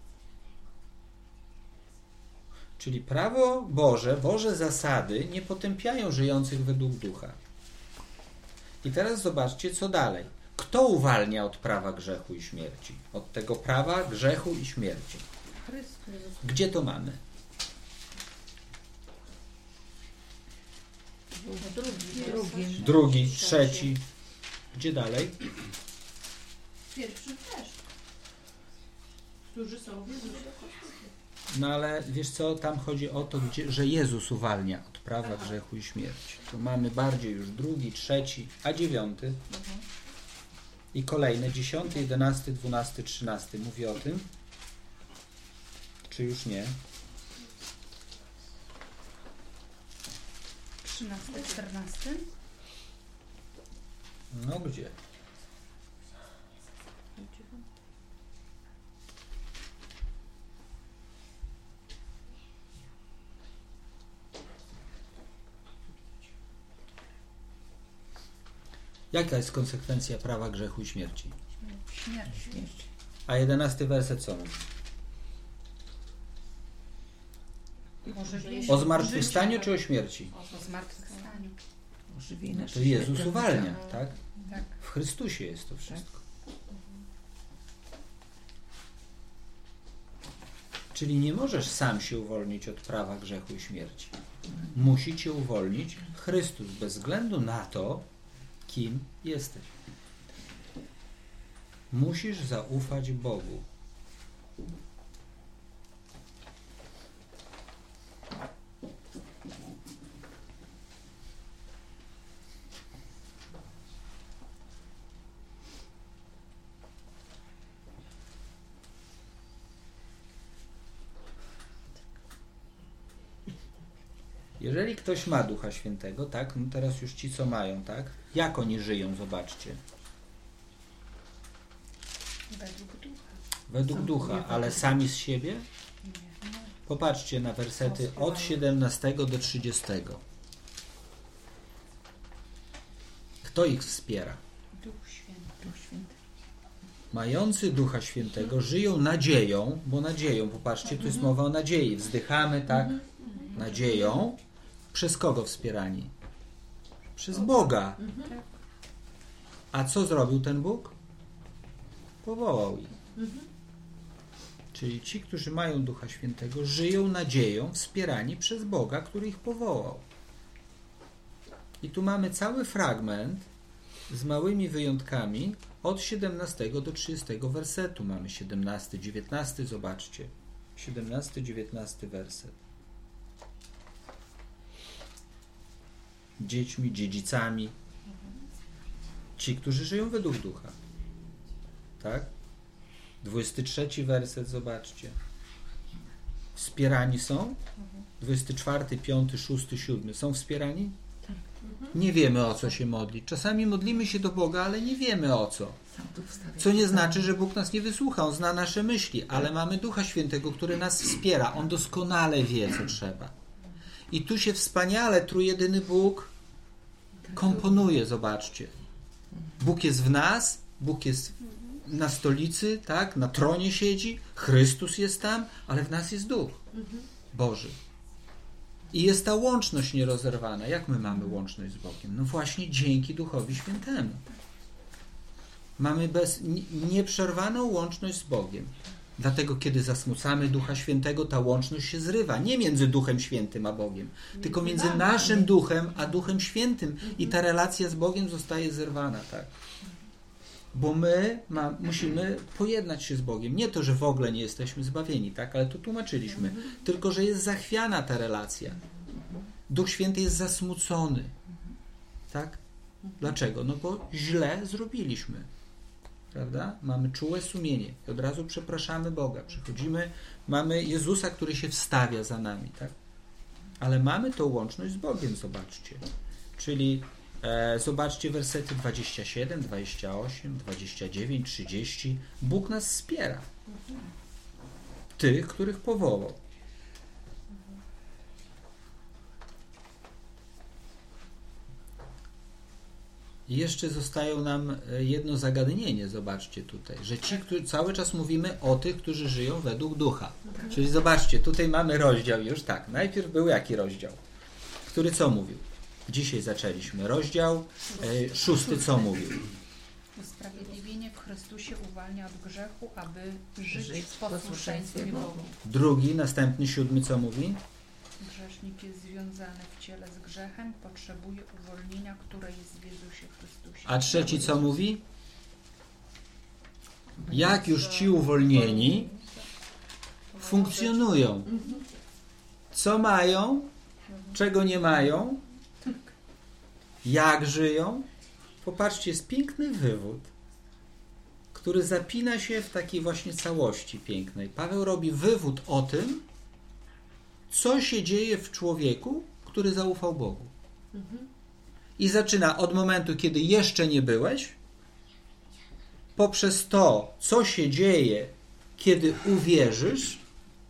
Czyli prawo Boże, Boże zasady nie potępiają żyjących według ducha. I teraz zobaczcie, co dalej. Kto uwalnia od prawa grzechu i śmierci? Od tego prawa grzechu i śmierci. Chrystus. Gdzie to mamy? Drugi, drugi. Drugi, trzeci. Gdzie dalej? Pierwszy też. Którzy są w Jezusie. No ale wiesz co, tam chodzi o to, gdzie, że Jezus uwalnia od prawa Aha. grzechu i śmierci. Tu mamy bardziej już drugi, trzeci, a dziewiąty. Mhm. I kolejne, dziesiąty, jedenasty, dwunasty, trzynasty mówi o tym. Czy już nie? trzynasty, czternasty. No gdzie? Jaka jest konsekwencja prawa grzechu i śmierci? Śmierć. Śmierć. A jedenasty werset co mówi? O zmartwychwstaniu czy o śmierci? O zmartwychwstaniu. Ożywienie To Jezus uwalnia, tak? Tak. W Chrystusie jest to wszystko. Czyli nie możesz sam się uwolnić od prawa grzechu i śmierci. Musi cię uwolnić Chrystus, bez względu na to, kim jesteś. Musisz zaufać Bogu. Jeżeli ktoś ma Ducha Świętego, tak, no teraz już ci, co mają, tak, jak oni żyją, zobaczcie. Według ducha. Według Ducha, ale sami z siebie? Nie. Popatrzcie na wersety od siedemnastego do trzydziestego. Kto ich wspiera? Duch Święty. Duch Święty. Mający Ducha Świętego żyją nadzieją, bo nadzieją, popatrzcie, tu jest mowa o nadziei. Wzdychamy, tak? Nadzieją. Przez kogo wspierani? Przez Boga. A co zrobił ten Bóg? Powołał ich. Czyli ci, którzy mają Ducha Świętego, żyją nadzieją, wspierani przez Boga, który ich powołał. I tu mamy cały fragment z małymi wyjątkami od siedemnastego do trzydziestego wersetu. Mamy siedemnasty, dziewiętnasty, zobaczcie. siedemnasty, dziewiętnasty werset. Dziećmi, dziedzicami. Ci, którzy żyją według Ducha. Tak? dwudziesty trzeci werset, zobaczcie. Wspierani są? dwudziesty czwarty, piąty, szósty, siódmy. Są wspierani? Nie wiemy, o co się modlić. Czasami modlimy się do Boga, ale nie wiemy o co. Co nie znaczy, że Bóg nas nie wysłucha. On zna nasze myśli, ale mamy Ducha Świętego, który nas wspiera. On doskonale wie, co trzeba. I tu się wspaniale trójjedyny Bóg komponuje, zobaczcie. Bóg jest w nas, Bóg jest na stolicy, tak, na tronie siedzi, Chrystus jest tam, ale w nas jest Duch Boży. I jest ta łączność nierozerwana. Jak my mamy łączność z Bogiem? No właśnie dzięki Duchowi Świętemu. Mamy bez, nieprzerwaną łączność z Bogiem. Dlatego, kiedy zasmucamy Ducha Świętego, ta łączność się zrywa. Nie między Duchem Świętym a Bogiem, tylko między naszym Duchem a Duchem Świętym. I ta relacja z Bogiem zostaje zerwana, tak? Bo my ma, musimy pojednać się z Bogiem. Nie to, że w ogóle nie jesteśmy zbawieni, tak? Ale to tłumaczyliśmy. Tylko, że jest zachwiana ta relacja. Duch Święty jest zasmucony. Tak? Dlaczego? No bo źle zrobiliśmy. Prawda? Mamy czułe sumienie. I od razu przepraszamy Boga. Przychodzimy, mamy Jezusa, który się wstawia za nami, tak? Ale mamy tą łączność z Bogiem, zobaczcie. Czyli e, zobaczcie wersety dwadzieścia siedem, dwadzieścia osiem, dwadzieścia dziewięć, trzydzieści. Bóg nas wspiera. Tych, których powołał. I jeszcze zostają nam jedno zagadnienie, zobaczcie tutaj, że ci, którzy cały czas mówimy o tych, którzy żyją według Ducha. Czyli zobaczcie, tutaj mamy rozdział już, tak, najpierw był jaki rozdział? Który co mówił? Dzisiaj zaczęliśmy. Rozdział e, szósty co mówił? Usprawiedliwienie w Chrystusie uwalnia od grzechu, aby żyć w posłuszeństwie Bogu. Drugi, następny, siódmy co mówi? Grzesznik jest związany w ciele z grzechem, potrzebuje uwolnienia, które jest w Jezusie Chrystusie. A trzeci co mówi? Jak już ci uwolnieni funkcjonują. Co mają? Czego nie mają? Jak żyją? Popatrzcie, jest piękny wywód. który zapina się w takiej właśnie całości pięknej. Paweł robi wywód o tym, co się dzieje w człowieku, który zaufał Bogu. Mhm. I zaczyna od momentu, kiedy jeszcze nie byłeś, poprzez to, co się dzieje, kiedy uwierzysz,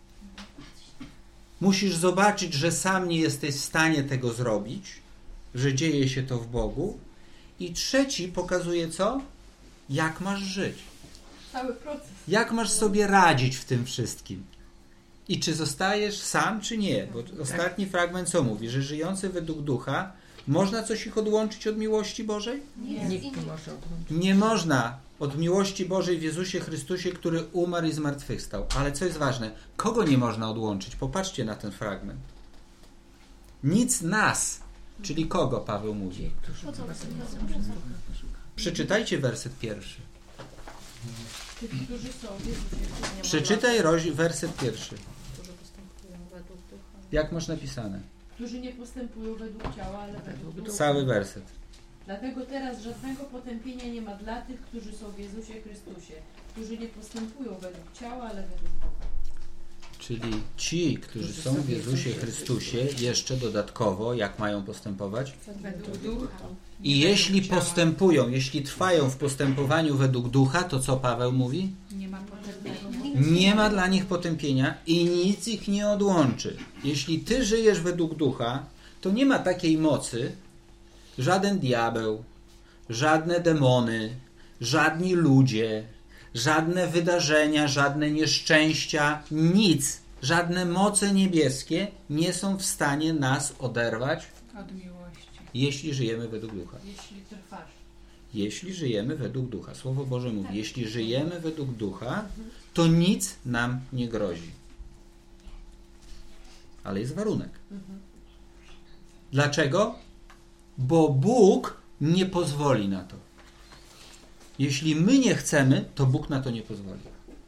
musisz zobaczyć, że sam nie jesteś w stanie tego zrobić, że dzieje się to w Bogu. I trzeci pokazuje co? Jak masz żyć. Cały proces. Jak masz sobie radzić w tym wszystkim. I czy zostajesz sam, czy nie. Bo ostatni fragment co mówi? Że żyjący według ducha, można coś ich odłączyć od miłości Bożej? Nie, Nikt i nie może odłączyć. Nie można od miłości Bożej w Jezusie Chrystusie, który umarł i zmartwychwstał. Ale co jest ważne? Kogo nie można odłączyć? Popatrzcie na ten fragment. Nic nas, czyli kogo Paweł mówi? Którzy Po co prowadzeni to są jest? przez Ducha Bożego. Przeczytajcie werset pierwszy. Tych, którzy są w Jezusie. Nie Przeczytaj roz- werset pierwszy. Którzy postępują według ducha. Jak masz napisane? Którzy nie postępują według ciała, ale według ducha. Cały werset. Dlatego teraz żadnego potępienia nie ma dla tych, którzy są w Jezusie Chrystusie, którzy nie postępują według ciała, ale według ducha. Czyli ci, którzy są w Jezusie Chrystusie, jeszcze dodatkowo, jak mają postępować? Według ducha. I jeśli postępują, jeśli trwają w postępowaniu według ducha, to co Paweł mówi? Nie ma potępnego. Nie ma dla nich potępienia i nic ich nie odłączy. Jeśli ty żyjesz według ducha, to nie ma takiej mocy, żaden diabeł, żadne demony, żadni ludzie, żadne wydarzenia, żadne nieszczęścia, nic, żadne moce niebieskie nie są w stanie nas oderwać, Od miłości. jeśli żyjemy według ducha. Jeśli trwasz. Jeśli żyjemy według ducha. Słowo Boże mówi, jeśli żyjemy według ducha, to nic nam nie grozi. Ale jest warunek. Dlaczego? Bo Bóg nie pozwoli na to. Jeśli my nie chcemy, to Bóg na to nie pozwoli.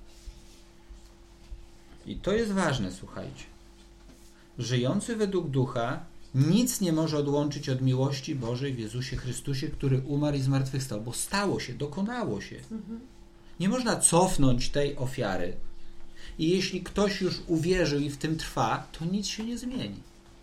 I to jest ważne, słuchajcie. Żyjący według ducha nic nie może odłączyć od miłości Bożej w Jezusie Chrystusie, który umarł i zmartwychwstał, bo stało się, dokonało się. Nie można cofnąć tej ofiary. I jeśli ktoś już uwierzył i w tym trwa, to nic się nie zmieni.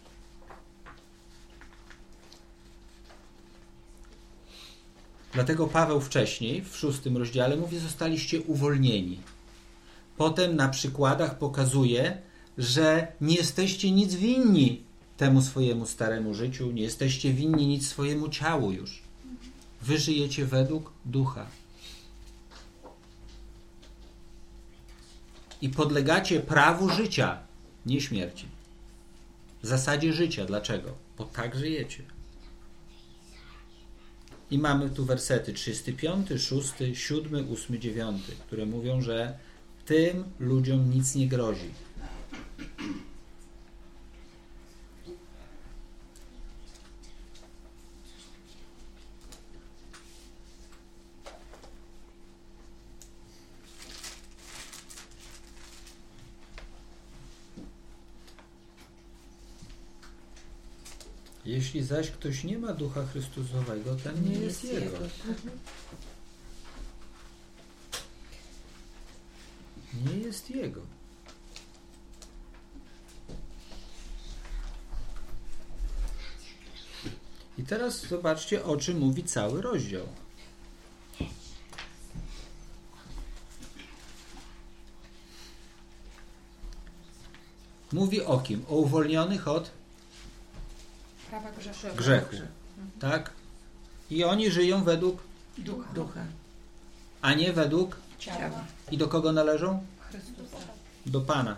Dlatego Paweł wcześniej, w szóstym rozdziale, mówi, zostaliście uwolnieni. Potem na przykładach pokazuje, że nie jesteście nic winni temu swojemu staremu życiu, nie jesteście winni nic swojemu ciału już. Wy żyjecie według ducha. I podlegacie prawu życia, nie śmierci. Zasadzie życia. Dlaczego? Bo tak żyjecie. I mamy tu wersety trzydziesty piąty, szósty, siódmy, ósmy, dziewiąty, które mówią, że tym ludziom nic nie grozi. Jeśli zaś ktoś nie ma Ducha Chrystusowego, ten nie, nie jest, jest Jego. Nie jest Jego. I teraz zobaczcie, o czym mówi cały rozdział. Mówi o kim? O uwolnionych od Prawa grzechu. grzechu. Tak? I oni żyją według Ducha. Ducha. a nie według Ciała. i do kogo należą? Chrystusa. Do Pana.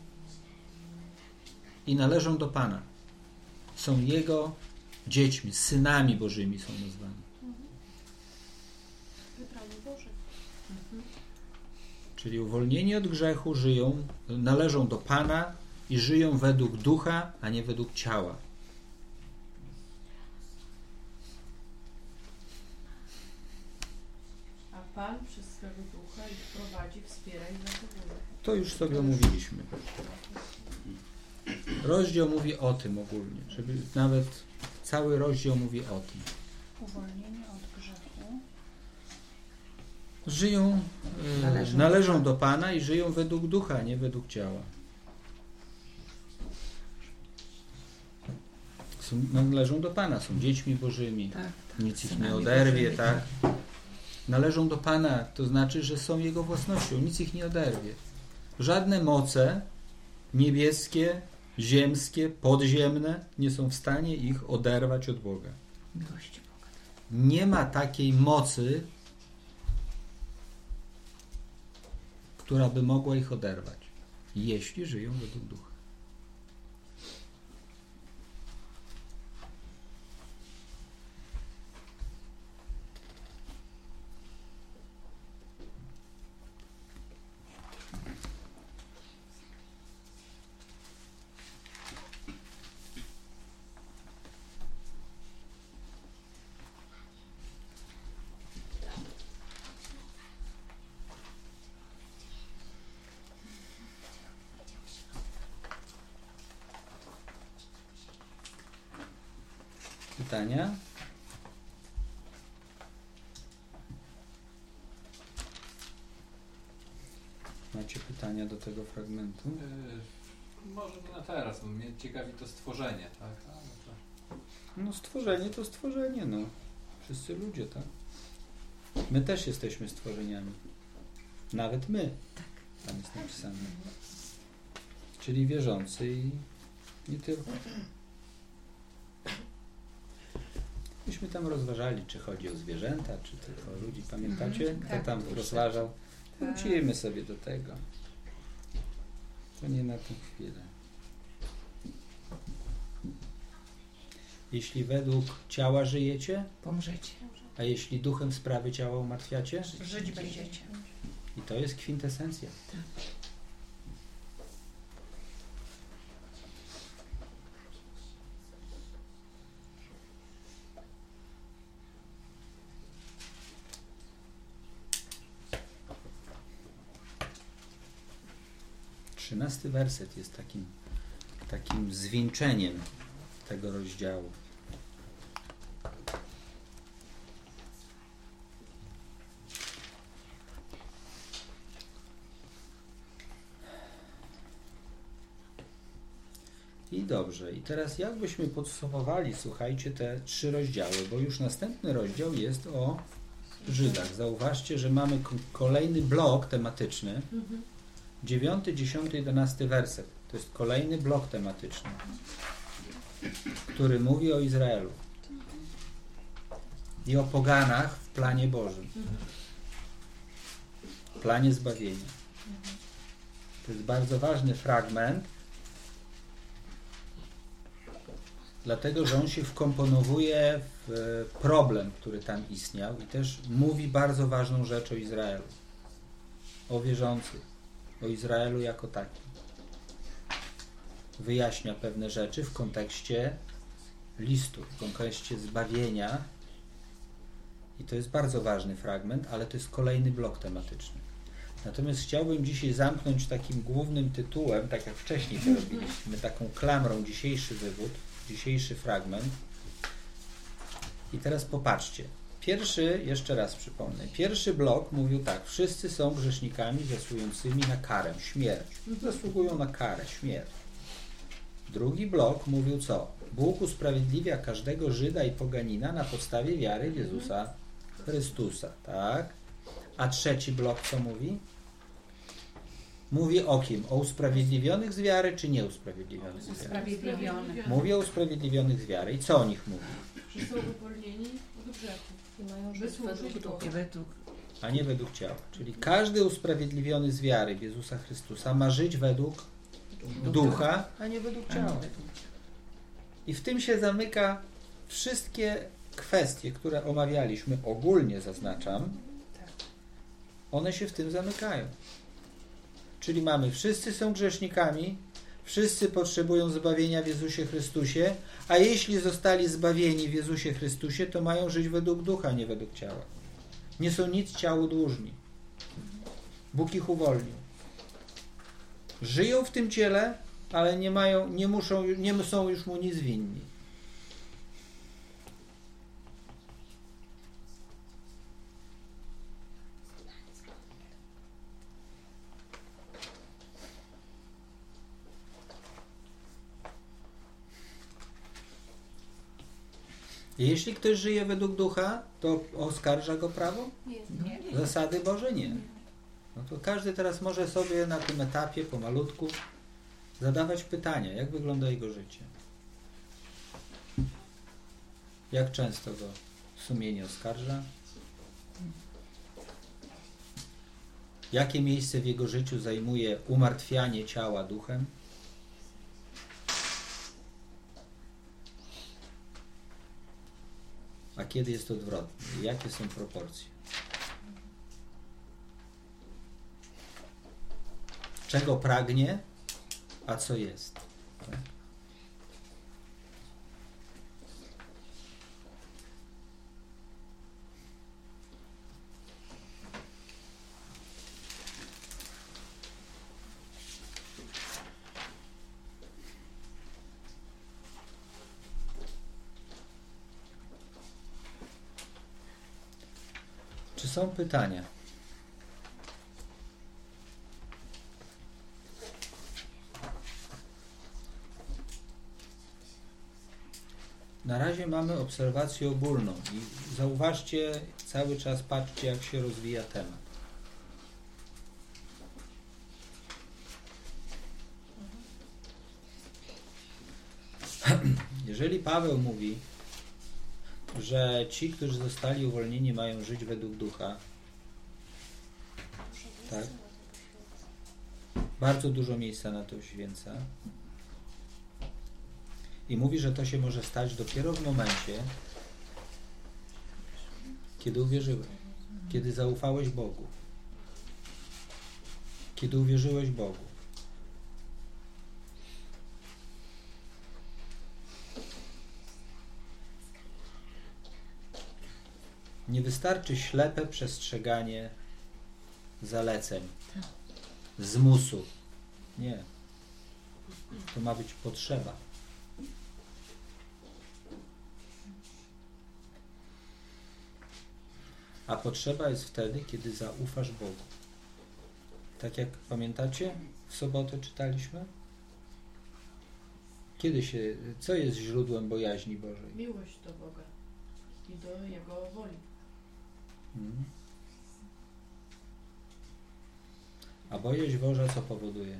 I należą do Pana. Są Jego dziećmi, synami Bożymi są nazwani. wybrani Boży. Czyli uwolnieni od grzechu żyją, należą do Pana i żyją według ducha, a nie według ciała. A Pan przez swego ducha ich prowadzi, wspiera i zachowuje. To już sobie omówiliśmy. Rozdział mówi o tym ogólnie, żeby nawet cały rozdział mówi o tym. Uwolnienie od grzechu. Żyją, e, Należą należą, do do Pana i żyją według ducha, a nie według ciała. Są, należą do Pana, są dziećmi Bożymi. Tak, tak. Nic ich nie Synami oderwie, Bożymi, tak? Należą do Pana, to znaczy, że są Jego własnością, nic ich nie oderwie. Żadne moce niebieskie, ziemskie, podziemne nie są w stanie ich oderwać od Boga. Miłości Boga. Nie ma takiej mocy, która by mogła ich oderwać, jeśli żyją według ducha. Pytania? Macie pytania do tego fragmentu? Yy, może nie na teraz, bo mnie ciekawi to stworzenie, tak? Ale to... No stworzenie to stworzenie, no. Wszyscy ludzie, tak? My też jesteśmy stworzeniami. Nawet my. Tam jest napisane. Czyli wierzący i nie tylko. Myśmy tam rozważali, czy chodzi o zwierzęta, czy tylko o ludzi. Pamiętacie? Kto Tak. tam rozważał? Tak. Wrócimy sobie do tego. To nie na tę chwilę. Jeśli według ciała żyjecie, Pomrzecie. a jeśli duchem sprawy ciała umartwiacie, Żyć będziecie. i to jest kwintesencja. Trzynasty werset jest takim, takim zwieńczeniem tego rozdziału. I dobrze. I teraz jakbyśmy podsumowali, słuchajcie, te trzy rozdziały, bo już następny rozdział jest o Żydach. Zauważcie, że mamy k- kolejny blok tematyczny. Mhm. Dziewiąty, dziesiąty, jedenasty werset. To jest kolejny blok tematyczny, który mówi o Izraelu i o poganach w planie Bożym. W planie zbawienia. To jest bardzo ważny fragment, dlatego, że on się wkomponowuje w problem, który tam istniał i też mówi bardzo ważną rzecz o Izraelu, o wierzących, o Izraelu jako takim. Wyjaśnia pewne rzeczy w kontekście listu, w kontekście zbawienia i to jest bardzo ważny fragment, ale to jest kolejny blok tematyczny. Natomiast chciałbym dzisiaj zamknąć takim głównym tytułem, tak jak wcześniej to robiliśmy, taką klamrą dzisiejszy wywód, dzisiejszy fragment. I teraz popatrzcie. Pierwszy, jeszcze raz przypomnę, pierwszy blok mówił tak, wszyscy są grzesznikami zasługującymi na karę, śmierć. Zasługują na karę, śmierć. Drugi blok mówił co? Bóg usprawiedliwia każdego Żyda i poganina na podstawie wiary w Jezusa Chrystusa, tak? A trzeci blok co mówi? Mówi o kim? O usprawiedliwionych z wiary, czy nieusprawiedliwionych z wiary? Usprawiedliwiony. Mówi o usprawiedliwionych z wiary. I co o nich mówi? Że są uwolnieni od grzechu. I mają żyć Wysłużyć według Bogu. ducha. I według A nie według ciała. Czyli każdy usprawiedliwiony z wiary w Jezusa Chrystusa ma żyć według ducha, a nie według a nie ciała. według I w tym się zamyka wszystkie kwestie, które omawialiśmy, ogólnie zaznaczam, one się w tym zamykają. Czyli mamy, wszyscy są grzesznikami, wszyscy potrzebują zbawienia w Jezusie Chrystusie, a jeśli zostali zbawieni w Jezusie Chrystusie, to mają żyć według ducha, nie według ciała. Nie są nic ciału dłużni. Bóg ich uwolnił. Żyją w tym ciele, ale nie mają, nie muszą, nie są już mu nic winni. Jeśli ktoś żyje według ducha, to oskarża go prawo? Nie. Nie. Zasady Boże nie. No to każdy teraz może sobie na tym etapie pomalutku zadawać pytania, jak wygląda jego życie. Jak często go sumienie oskarża? Jakie miejsce w jego życiu zajmuje umartwianie ciała duchem? A kiedy jest odwrotnie? Jakie są proporcje? Czego pragnie, a co jest? Tak? Czy są pytania? Na razie mamy obserwację ogólną i zauważcie, cały czas patrzcie, jak się rozwija temat. Jeżeli Paweł mówi, że ci, którzy zostali uwolnieni, mają żyć według ducha, tak? Bardzo dużo miejsca na to poświęca. I mówi, że to się może stać dopiero w momencie, kiedy uwierzyłeś, kiedy zaufałeś Bogu, kiedy uwierzyłeś Bogu. Nie wystarczy ślepe przestrzeganie zaleceń, zmusu. Nie. To ma być potrzeba. A potrzeba jest wtedy, kiedy zaufasz Bogu. Tak jak pamiętacie, w sobotę czytaliśmy? Kiedy się, co jest źródłem bojaźni Bożej? Miłość do Boga i do Jego woli. Hmm. A bojaźń Boża co powoduje?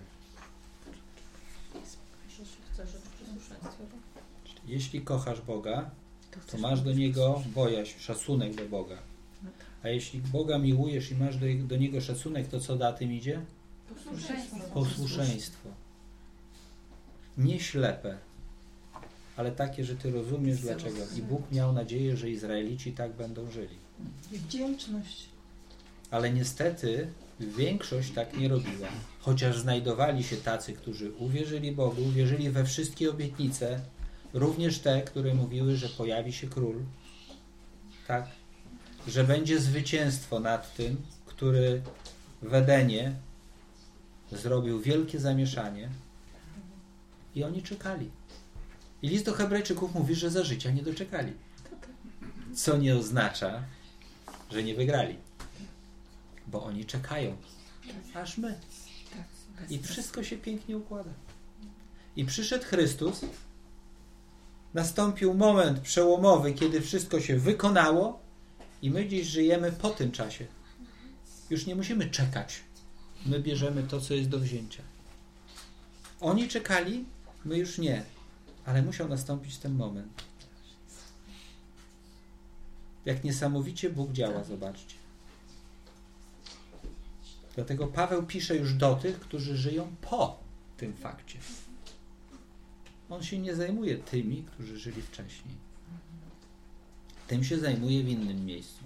Jeśli kochasz Boga, to masz do Niego bojaźń, szacunek do Boga. A jeśli Boga miłujesz i masz do, do Niego szacunek, to co za tym idzie? Posłuszeństwo. Posłuszeństwo. Nie ślepe, ale takie, że Ty rozumiesz dlaczego. I Bóg miał nadzieję, że Izraelici tak będą żyli. I wdzięczność. Ale niestety większość tak nie robiła. Chociaż znajdowali się tacy, którzy uwierzyli Bogu, uwierzyli we wszystkie obietnice, również te, które mówiły, że pojawi się król, tak, że będzie zwycięstwo nad tym, który w Edenie zrobił wielkie zamieszanie i oni czekali. I list do Hebrajczyków mówi, że za życia nie doczekali. Co nie oznacza, że nie wygrali. Bo oni czekają, aż my. I wszystko się pięknie układa. I przyszedł Chrystus, nastąpił moment przełomowy, kiedy wszystko się wykonało i my dziś żyjemy po tym czasie. Już nie musimy czekać. My bierzemy to, co jest do wzięcia. Oni czekali, my już nie. Ale musiał nastąpić ten moment. Jak niesamowicie Bóg działa, zobaczcie. Dlatego Paweł pisze już do tych, którzy żyją po tym fakcie. On się nie zajmuje tymi, którzy żyli wcześniej. Tym się zajmuje w innym miejscu.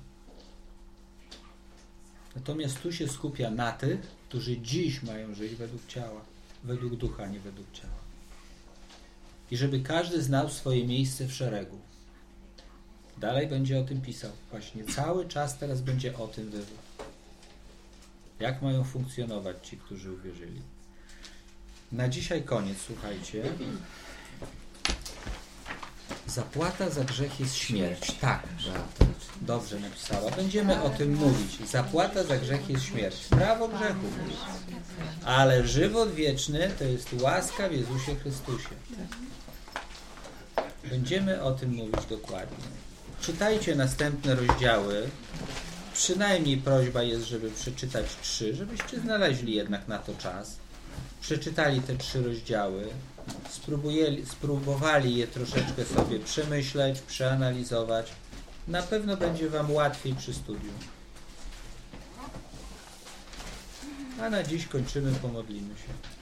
Natomiast tu się skupia na tych, którzy dziś mają żyć według ciała, według ducha, nie według ciała. I żeby każdy znał swoje miejsce w szeregu. Dalej będzie o tym pisał. Właśnie cały czas teraz będzie o tym wywód. Jak mają funkcjonować ci, którzy uwierzyli. Na dzisiaj koniec, słuchajcie. Zapłata za grzech jest śmierć. Tak, dobrze napisała. Będziemy o tym mówić. Zapłata za grzech jest śmierć. Prawo grzechu. Ale żywot wieczny to jest łaska w Jezusie Chrystusie. Będziemy o tym mówić dokładnie. Czytajcie następne rozdziały. Przynajmniej prośba jest, żeby przeczytać trzy, żebyście znaleźli jednak na to czas. Przeczytali te trzy rozdziały, spróbujeli, spróbowali je troszeczkę sobie przemyśleć, przeanalizować. Na pewno będzie wam łatwiej przy studium. A na dziś kończymy, pomodlimy się.